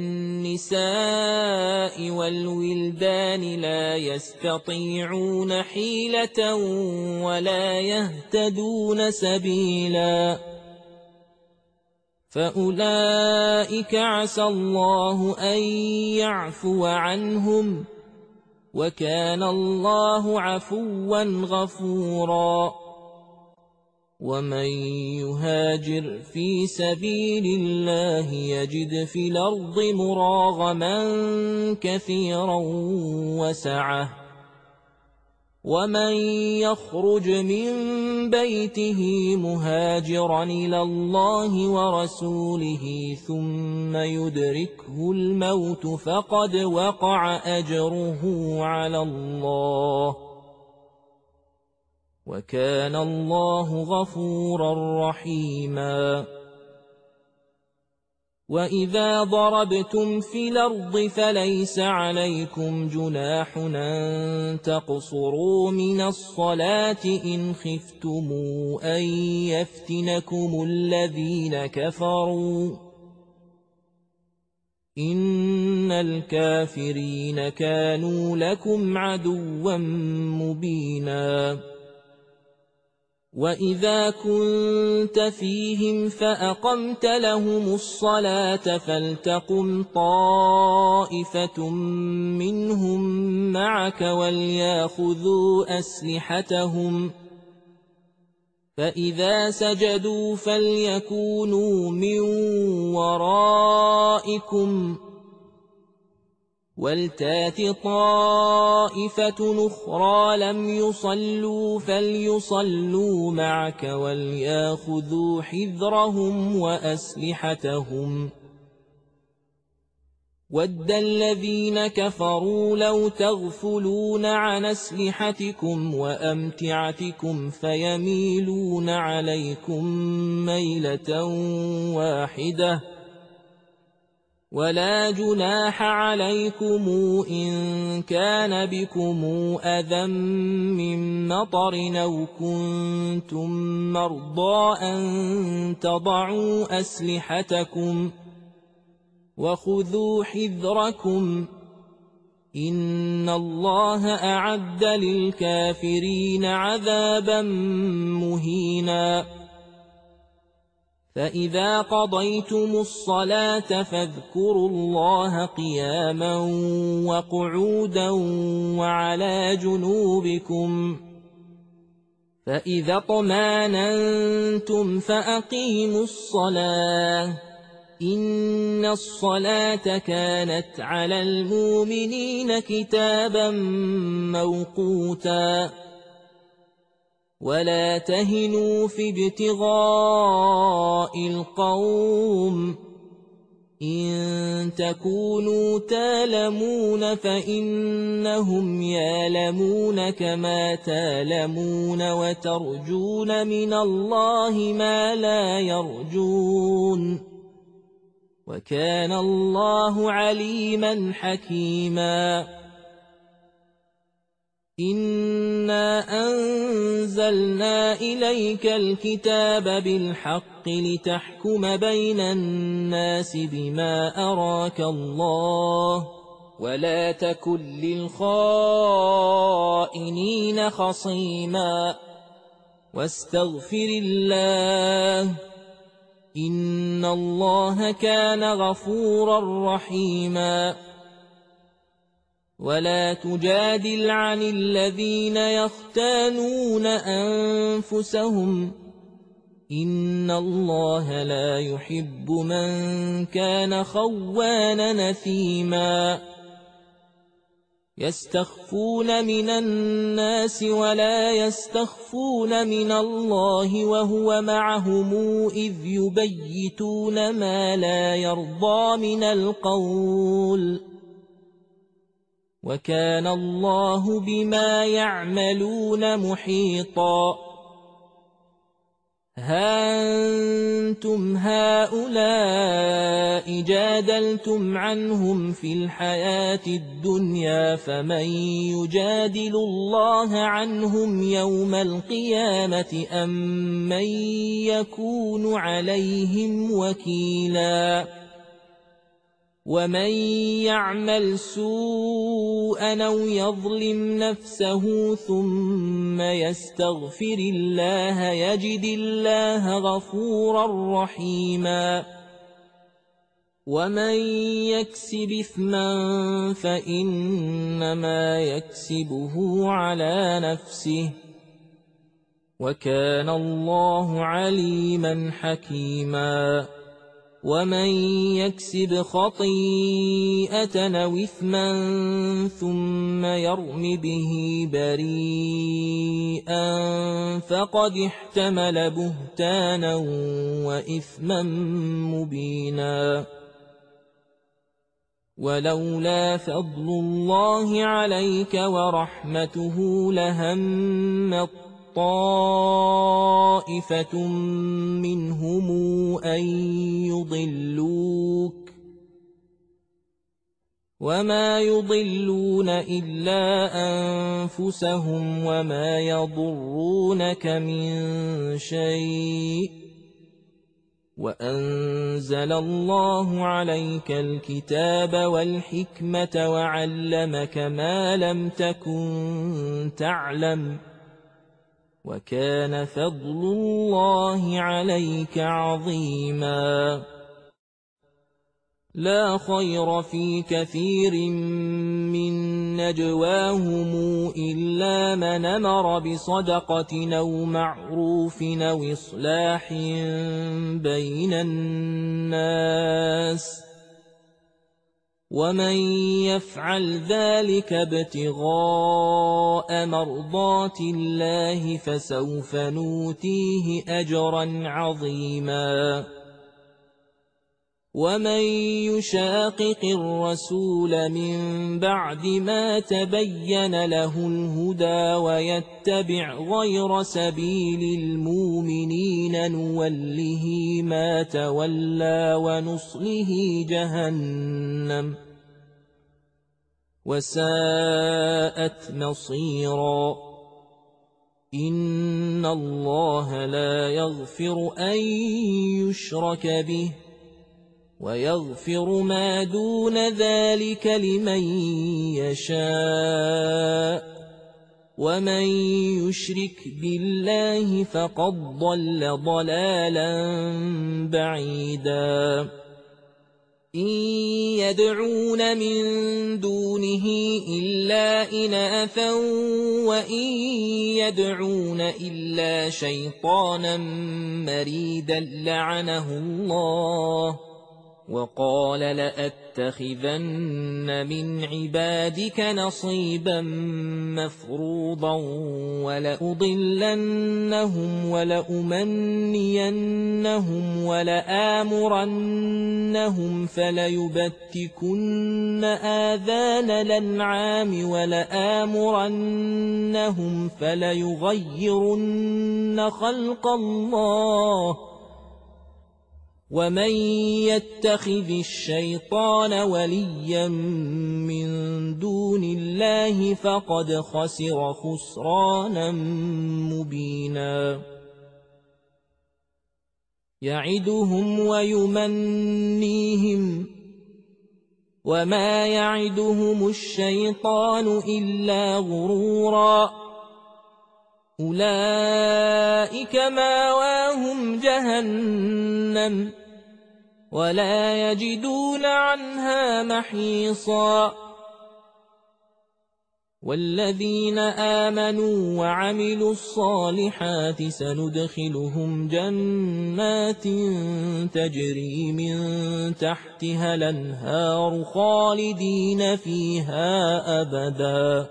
والنساء والولدان لا يستطيعون حيلة ولا يهتدون سبيلا فأولئك عسى الله أن يعفو عنهم وكان الله عفوا غفورا. ومن يهاجر في سبيل الله يجد في الأرض مراغما كثيرا وسعة ومن يخرج من بيته مهاجرا إلى الله ورسوله ثم يدركه الموت فقد وقع أجره على الله وكان الله غفورا رحيما. وإذا ضربتم في الأرض فليس عليكم جناح أن تقصروا من الصلاة إن خفتم أن يفتنكم الذين كفروا إن الكافرين كانوا لكم عدوا مبينا. وإذا كنت فيهم فأقمت لهم الصلاة فلتقم طائفة منهم معك وليأخذوا أسلحتهم فإذا سجدوا فليكونوا من ورائكم ولتات طائفة أخرى لم يصلوا فليصلوا معك وليأخذوا حذرهم وأسلحتهم ود الذين كفروا لو تغفلون عن أسلحتكم وأمتعتكم فيميلون عليكم ميلة واحدة ولا جناح عليكم إن كان بكم أذى من مطر أو كنتم مرضى أن تضعوا أسلحتكم وخذوا حذركم إن الله أعد للكافرين عذابا مهينا. فإذا قضيتم الصلاة فاذكروا الله قياما وقعودا وعلى جنوبكم فإذا اطمأننتم فأقيموا الصلاة إن الصلاة كانت على المؤمنين كتابا موقوتا. ولا تهنوا في ابتغاء القوم إن تكونوا تالمون فإنهم يالمون كما تالمون وترجون من الله ما لا يرجون وكان الله عليما حكيما. إنا أنزلنا إليك الكتاب بالحق لتحكم بين الناس بما أراك الله ولا تكن للخائنين خصيما واستغفر الله إن الله كان غفورا رحيما. ولا تجادل عن الذين يختانون أنفسهم إن الله لا يحب من كان خوانا نثيما يستخفون من الناس ولا يستخفون من الله وهو معهم إذ يبيتون ما لا يرضى من القول وكان الله بما يعملون محيطا ها أنتم هؤلاء جادلتم عنهم في الحياة الدنيا فمن يجادل الله عنهم يوم القيامة أم من يكون عليهم وكيلا ومن يعمل سوءا أو يظلم نفسه ثم يستغفر الله يجد الله غفورا رحيما ومن يكسب إثما فإنما يكسبه على نفسه وكان الله عليما حكيما ومن يكسب خطيئة أو إثما ثم يرم به بريئا فقد احتمل بهتانا وإثما مبينا ولولا فضل الله عليك ورحمته لهم طائفة منهم أن يضلوك وما يضلون إلا أنفسهم وما يضرونك من شيء وأنزل الله عليك الكتاب والحكمة وعلمك ما لم تكن تعلم وكان فضل الله عليك عظيما لا خير في كثير من نجواهم إلا من أمر بصدقة أو معروف أو إصلاح بين الناس ومن يفعل ذلك ابتغاء مرضات الله فسوف نوتيه أجرا عظيما ومن يشاقق الرسول من بعد ما تبين له الهدى ويتبع غير سبيل المؤمنين نوله ما تولى ونصله جهنم وساءت مصيرا إن الله لا يغفر أن يشرك به ويغفر ما دون ذلك لمن يشاء ومن يشرك بالله فقد ضل ضلالا بعيدا إن يدعون من دونه إلا إناثا وإن يدعون إلا شيطانا مريدا لعنه الله وقال لأتخذن من عبادك نصيبا مفروضا ولأضلنهم ولأمنينهم ولآمرنهم فليبتكن آذان الأنعام ولآمرنهم فليغيرن خلق الله ومن يتخذ الشيطان وليا من دون الله فقد خسر خسرانا مبينا يعدهم ويمنيهم وما يعدهم الشيطان إلا غرورا أولئك ماواهم جهنم ولا يجدون عنها محيصا والذين آمنوا وعملوا الصالحات سندخلهم جنات تجري من تحتها الأنهار خالدين فيها أبدا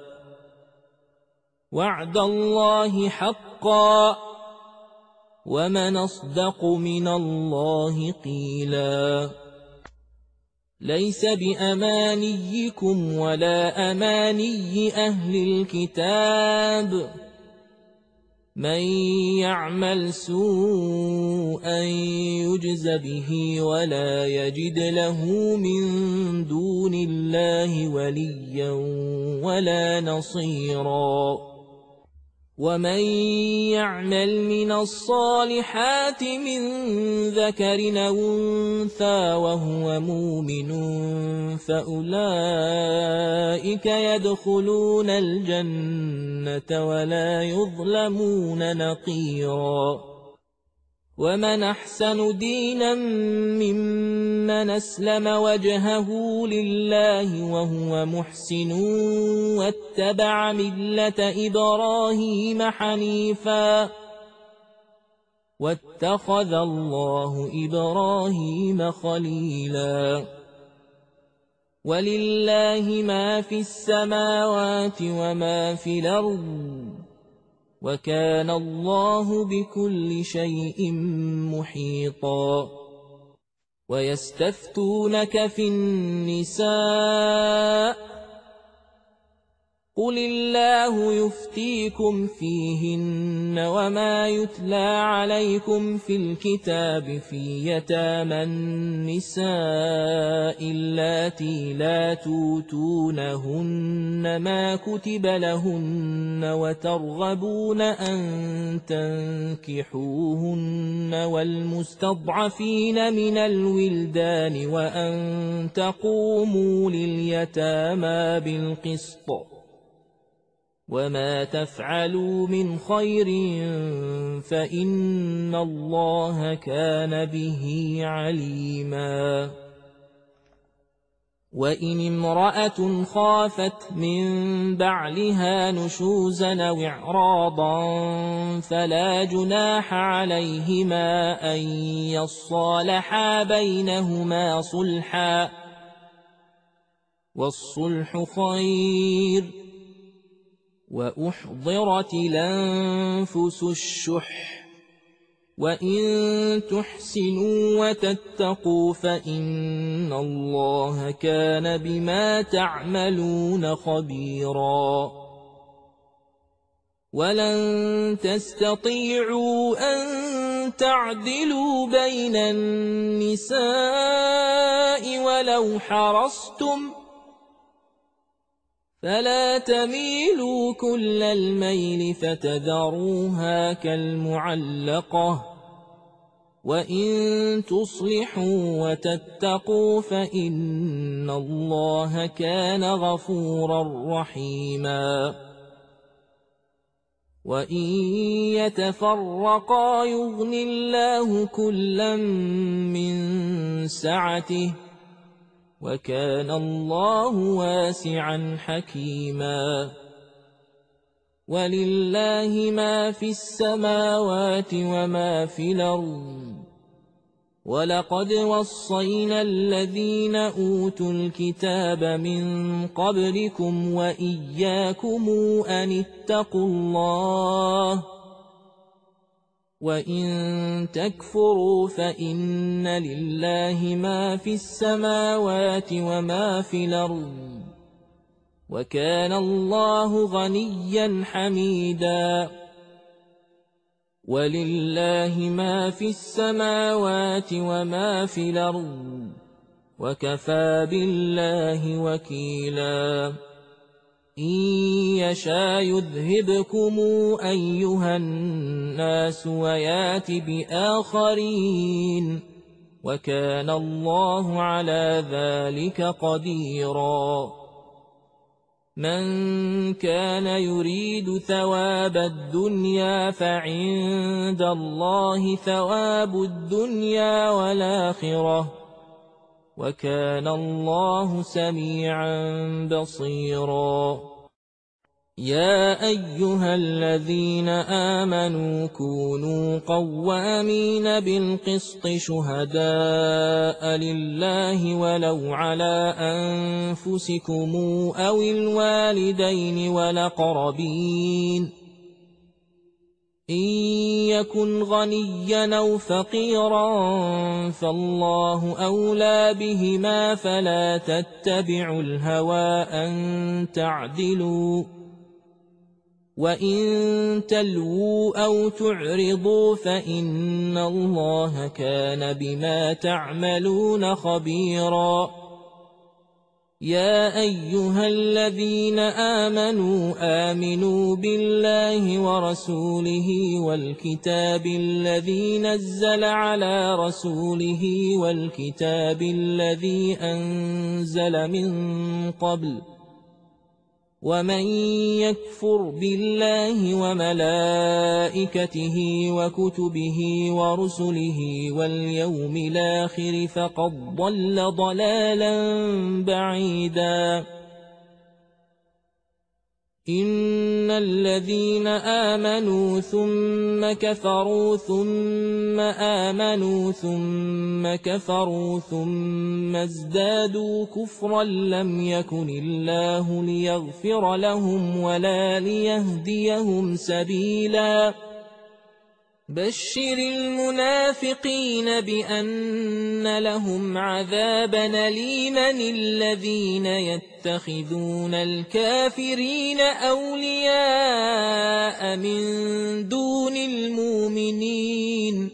وعد الله حقا ومن أصدق من الله قيلا ليس بأمانيكم ولا أماني أهل الكتاب من يعمل سوءا يجز به ولا يجد له من دون الله وليا ولا نصيرا ومن يعمل من الصالحات من ذكر أو أنثى وهو مؤمن فأولئك يدخلون الجنة ولا يظلمون نقيرا ومن أحسن دينا ممن أسلم وجهه لله وهو محسن واتبع ملة إبراهيم حنيفا واتخذ الله إبراهيم خليلا ولله ما في السماوات وما في الأرض وكان الله بكل شيء محيطا ويستفتونك في النساء قل الله يفتيكم فيهن وما يتلى عليكم في الكتاب في يتامى النساء اللاتي لا توتونهن ما كتب لهن وترغبون أن تنكحوهن والمستضعفين من الولدان وأن تقوموا لليتامى بالقسط وما تفعلوا من خير فإن الله كان به عليما وإن امرأة خافت من بعلها نشوزا أو إعراضا فلا جناح عليهما أن يصالحا بينهما صلحا والصلح خير وأحضرت الأنفس الشح وإن تحسنوا وتتقوا فإن الله كان بما تعملون خبيرا ولن تستطيعوا أن تعدلوا بين النساء ولو حرصتم فلا تميلوا كل الميل فتذروها كالمعلقة وإن تصلحوا وتتقوا فإن الله كان غفورا رحيما وإن يتفرقا يغن الله كلا من سعته وكان الله واسعا حكيما ولله ما في السماوات وما في الأرض ولقد وصينا الذين أوتوا الكتاب من قبلكم وإياكم أن اتقوا الله وإن تكفروا فإن لله ما في السماوات وما في الأرض وكان الله غنيا حميدا ولله ما في السماوات وما في الأرض وكفى بالله وكيلا إن يشاء يذهبكم أيها الناس ويات بآخرين وكان الله على ذلك قديرا من كان يريد ثواب الدنيا فعند الله ثواب الدنيا والآخرة وكان الله سميعا بصيرا يا أيها الذين آمنوا كونوا قوامين بالقسط شهداء لله ولو على أنفسكم أو الوالدين والأقربين إن يكن غنيا أو فقيرا فالله أولى بهما فلا تتبعوا الهوى أن تعدلوا وإن تلووا أو تعرضوا فإن الله كان بما تعملون خبيرا يا أيها الذين آمنوا بالله ورسوله والكتاب الذي نزل على رسوله والكتاب الذي أنزل من قبل ومن يكفر بالله وملائكته وكتبه ورسله واليوم الآخر فقد ضل ضلالا بعيدا إن الذين آمنوا ثم كفروا ثم آمنوا ثم كفروا ثم ازدادوا كفرا لم يكن الله ليغفر لهم ولا ليهديهم سبيلا بشر المنافقين بأن لهم عذابا أليما الذين يتخذون الكافرين أولياء من دون المؤمنين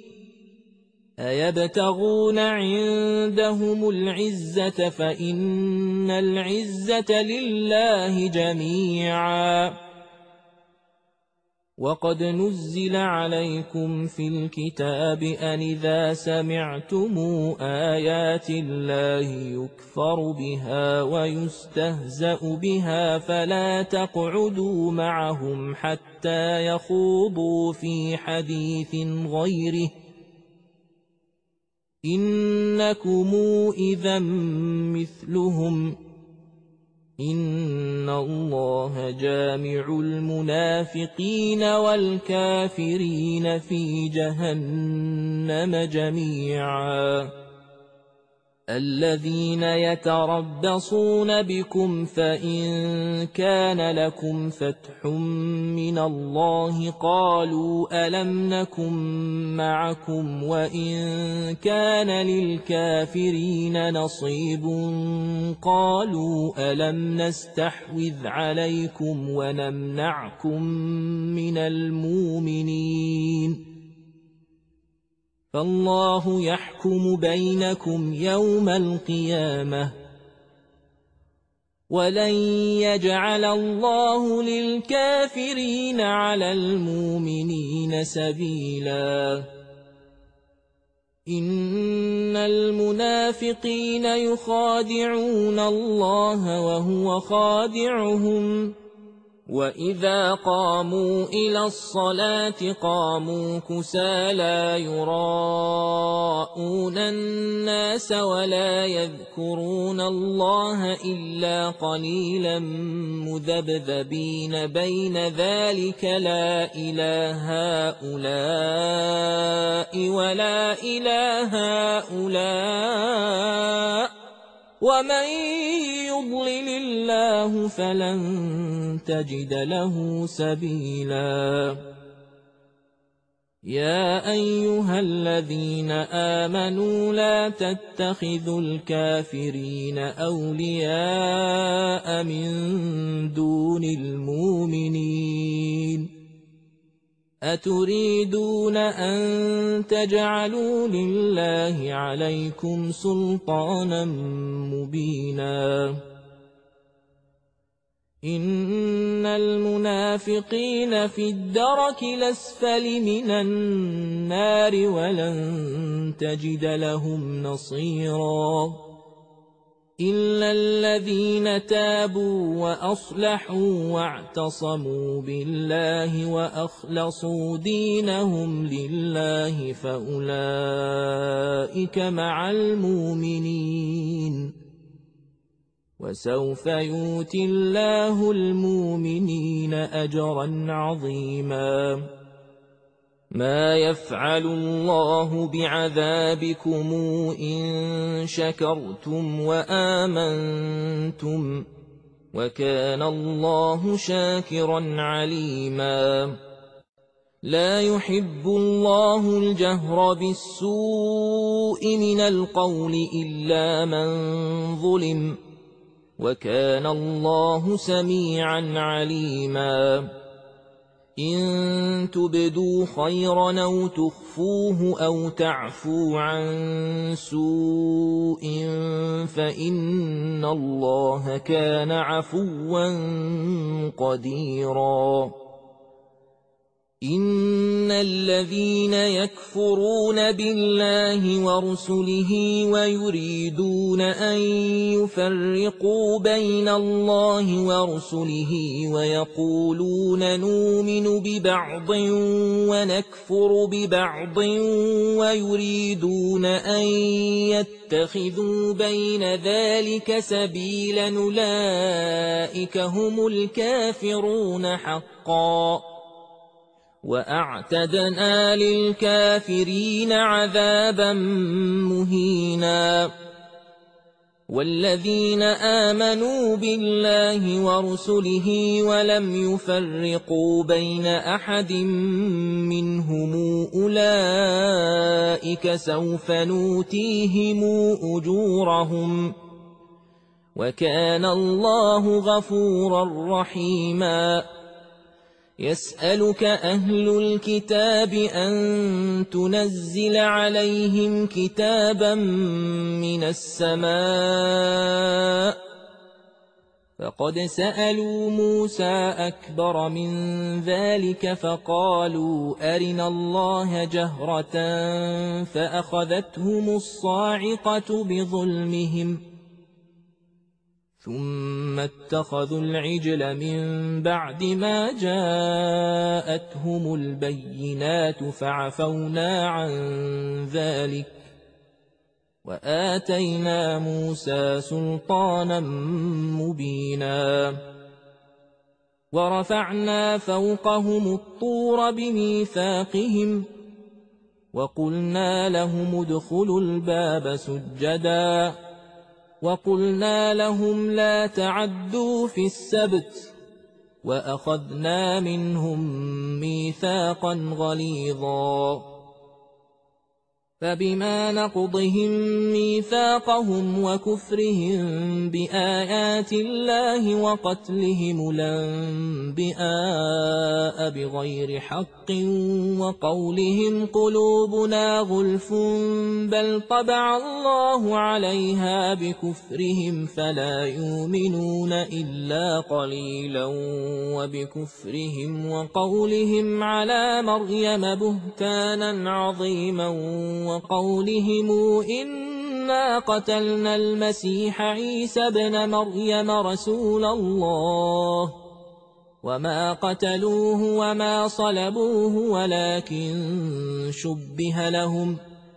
أيبتغون عندهم العزة فإن العزة لله جميعا وقد نزل عليكم في الكتاب أن إذا سمعتم آيات الله يكفر بها ويستهزأ بها فلا تقعدوا معهم حتى يخوضوا في حديث غيره إنكم إذا مثلهم إن الله جامع المنافقين والكافرين في جهنم جميعا الذين يتربصون بكم فإن كان لكم فتح من الله قالوا ألم نكن معكم وإن كان للكافرين نصيب قالوا ألم نستحوذ عليكم ونمنعكم من المؤمنين فالله يحكم بينكم يوم القيامة ولن يجعل الله للكافرين على المؤمنين سبيلا إن المنافقين يخادعون الله وهو خادعهم وإذا قاموا إلى الصلاة قاموا كسالى يراءون الناس ولا يذكرون الله إلا قليلا مذبذبين بين ذلك لا إله هؤلاء ولا إله هؤلاء ومن يضلل الله فلن تجد له سبيلا يا أيها الذين آمنوا لا تتخذوا الكافرين أولياء من دون المؤمنين أتريدون أن تجعلوا لله عليكم سلطانا مبينا إن المنافقين في الدرك الأسفل من النار ولن تجد لهم نصيرا إلا الذين تابوا وأصلحوا واعتصموا بالله وأخلصوا دينهم لله فأولئك مع المؤمنين وسوف يؤتي الله المؤمنين أجرا عظيما. ما يفعل الله بعذابكم إن شكرتم وآمنتم وكان الله شاكرا عليما. لا يحب الله الجهر بالسوء من القول إلا من ظلم وكان الله سميعا عليما. إن تبدوا خيرا أو تخفوه أو تعفو عن سوء فإن الله كان عفوا قديرا. إن الذين يكفرون بالله ورسله ويريدون أن يفرقوا بين الله ورسله ويقولون نؤمن ببعض ونكفر ببعض ويريدون أن يتخذوا بين ذلك سبيلا أولئك هم الكافرون حقا. وأعتدنا للكافرين عذابا مهينا. والذين آمنوا بالله ورسله ولم يفرقوا بين أحد منهم أولئك سوف نؤتيهم أجورهم وكان الله غفورا رحيما. يسألك أهل الكتاب أن تنزل عليهم كتابا من السماء فقد سألوا موسى أكبر من ذلك فقالوا أرنا الله جهرة فأخذتهم الصاعقة بظلمهم ثم اتخذوا العجل من بعد ما جاءتهم البينات فعفونا عن ذلك وآتينا موسى سلطانا مبينا. ورفعنا فوقهم الطور بميثاقهم وقلنا لهم ادخلوا الباب سجدا وقلنا لهم لا تعدوا في السبت وأخذنا منهم ميثاقا غليظا. فبما نقضهم ميثاقهم وكفرهم بآيات الله وقتلهم الأنبياء بغير حق وقولهم قلوبنا غلف بل طبع الله عليها بكفرهم فلا يؤمنون إلا قليلا وبكفرهم وقولهم على مريم بهتانا عظيما وقولهم إنا قتلنا المسيح عيسى ابن مريم رسول الله وما قتلوه وما صلبوه ولكن شبه لهم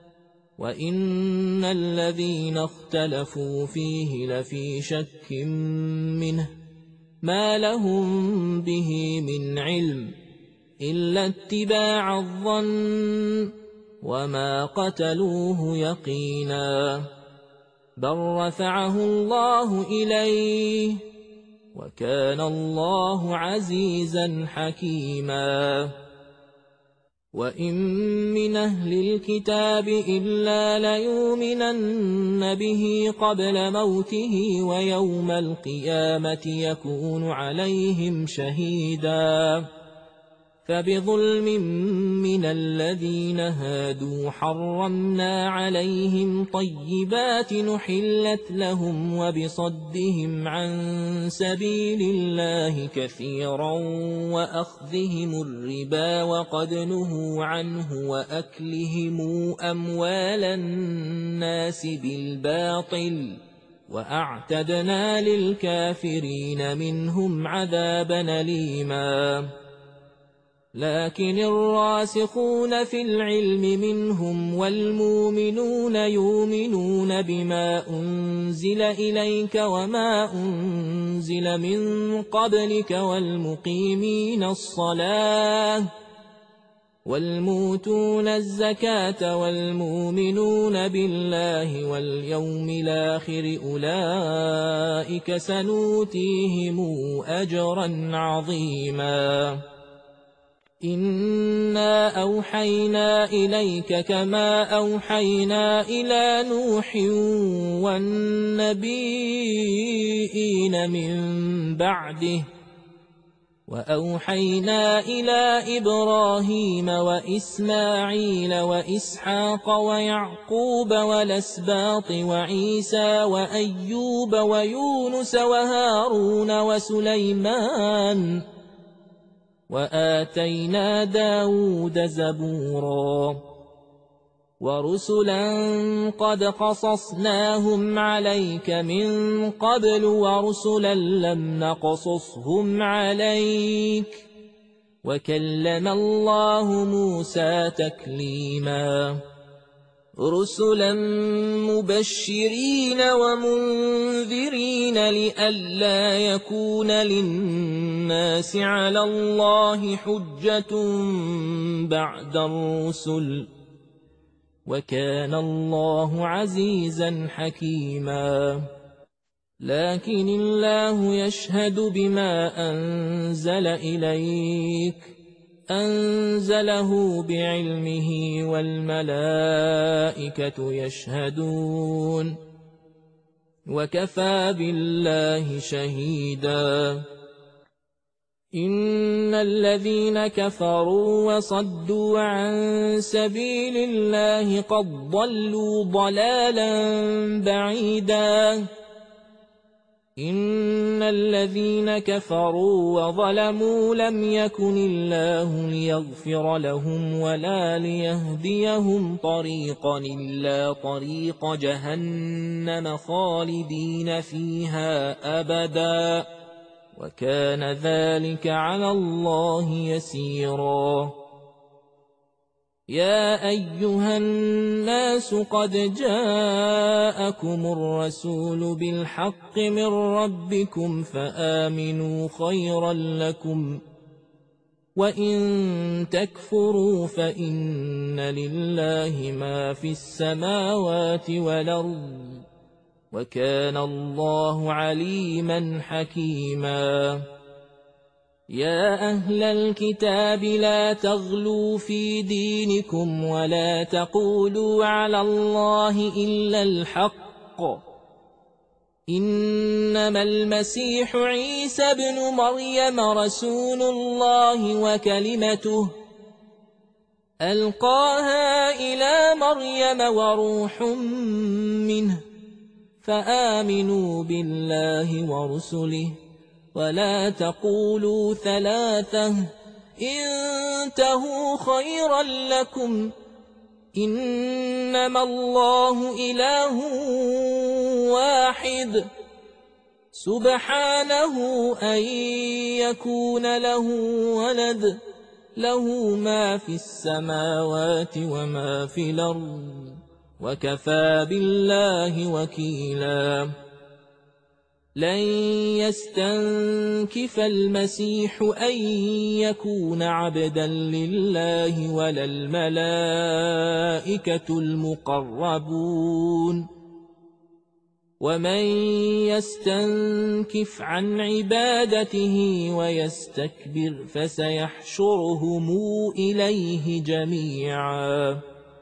وإن الذين اختلفوا فيه لفي شك منه ما لهم به من علم إلا اتباع الظن وما قتلوه يقينا بل رفعه الله إليه وكان الله عزيزا حكيما. وإن من أهل الكتاب إلا ليؤمنن به قبل موته ويوم القيامة يكون عليهم شهيدا. فبظلم من الذين هادوا حرمنا عليهم طيبات نحلت لهم وبصدهم عن سبيل الله كثيرا وأخذهم الربا وقد نهوا عنه وأكلهم أموال الناس بالباطل وأعتدنا للكافرين منهم عذابا أليما. لكن الراسخون في العلم منهم والمؤمنون يؤمنون بما أنزل إليك وما أنزل من قبلك والمقيمين الصلاة والموتون الزكاة والمؤمنون بالله واليوم الآخر أولئك سنؤتيهم أجرا عظيما إنا أوحينا إليك كما أوحينا إلى نوح والنبيين من بعده وأوحينا إلى إبراهيم وإسماعيل وإسحاق ويعقوب والأسباط وعيسى وأيوب ويونس وهارون وسليمان وآتينا داود زبورا ورسلا قد قصصناهم عليك من قبل ورسلا لم نقصصهم عليك وكلم الله موسى تكليما رسلا مبشرين ومنذرين لئلا يكون للناس على الله حجة بعد الرسل وكان الله عزيزا حكيما لكن الله يشهد بما أنزل إليك أنزله بعلمه والملائكة يشهدون وكفى بالله شهيدا إن الذين كفروا وصدوا عن سبيل الله قد ضلوا ضلالا بعيدا إن الذين كفروا وظلموا لم يكن الله ليغفر لهم ولا ليهديهم طريقا إلا طريق جهنم خالدين فيها أبدا وكان ذلك على الله يسيرا يا أيها الناس قد جاءكم الرسول بالحق من ربكم فآمنوا خيرا لكم وإن تكفروا فإن لله ما في السماوات والأرض وكان الله عليما حكيما يا أهل الكتاب لا تغلوا في دينكم ولا تقولوا على الله إلا الحق إنما المسيح عيسى بن مريم رسول الله وكلمته ألقاها إلى مريم وروح منه فآمنوا بالله ورسله ولا تقولوا ثلاثة انتهوا خيرا لكم إنما الله إله واحد سبحانه أن يكون له ولد له ما في السماوات وما في الأرض وكفى بالله وكيلا لن يستنكف المسيح أن يكون عبدا لله ولا الملائكة المقربون ومن يستنكف عن عبادته ويستكبر فسيحشرهم إليه جميعا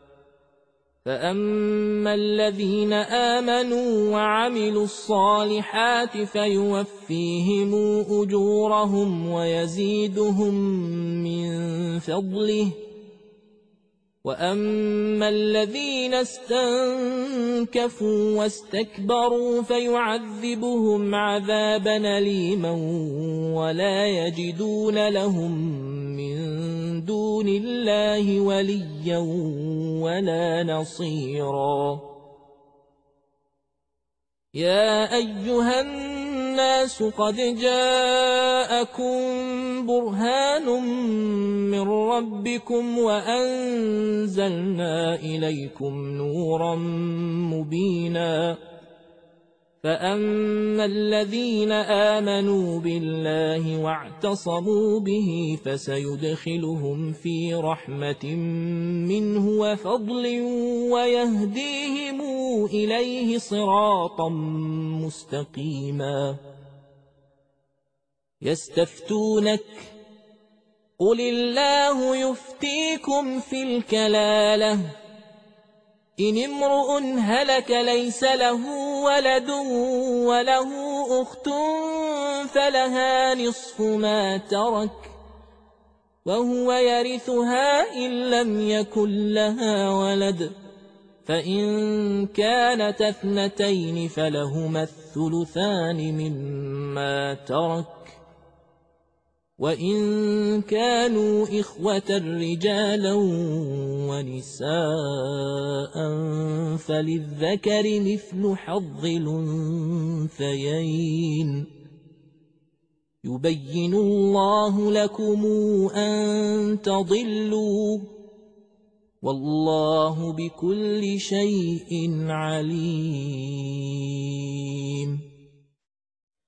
فأما الذين آمنوا وعملوا الصالحات فيوفيهم أجورهم ويزيدهم من فضله وأما الذين استنكفوا واستكبروا فيعذبهم عذابا أليما ولا يجدون لهم من دون الله وليا ولا نصيرا يا أيها الناس الناس قد جاءكم برهان من ربكم وأنزلنا إليكم نورا مبينا فأما الذين آمنوا بالله واعتصموا به فسيدخلهم في رحمة منه وفضل ويهديهم إليه صراطا مستقيما يستفتونك قل الله يفتيكم في الكلالة إن امرؤ هلك ليس له ولد وله أخت فلها نصف ما ترك وهو يرثها إن لم يكن لها ولد فإن كانت اثنتين فلهما الثلثان مما ترك وإن كانوا إخوة رجالا ونساء فللذكر مثل حظ الأنثيين يبين الله لكم أن تضلوا والله بكل شيء عليم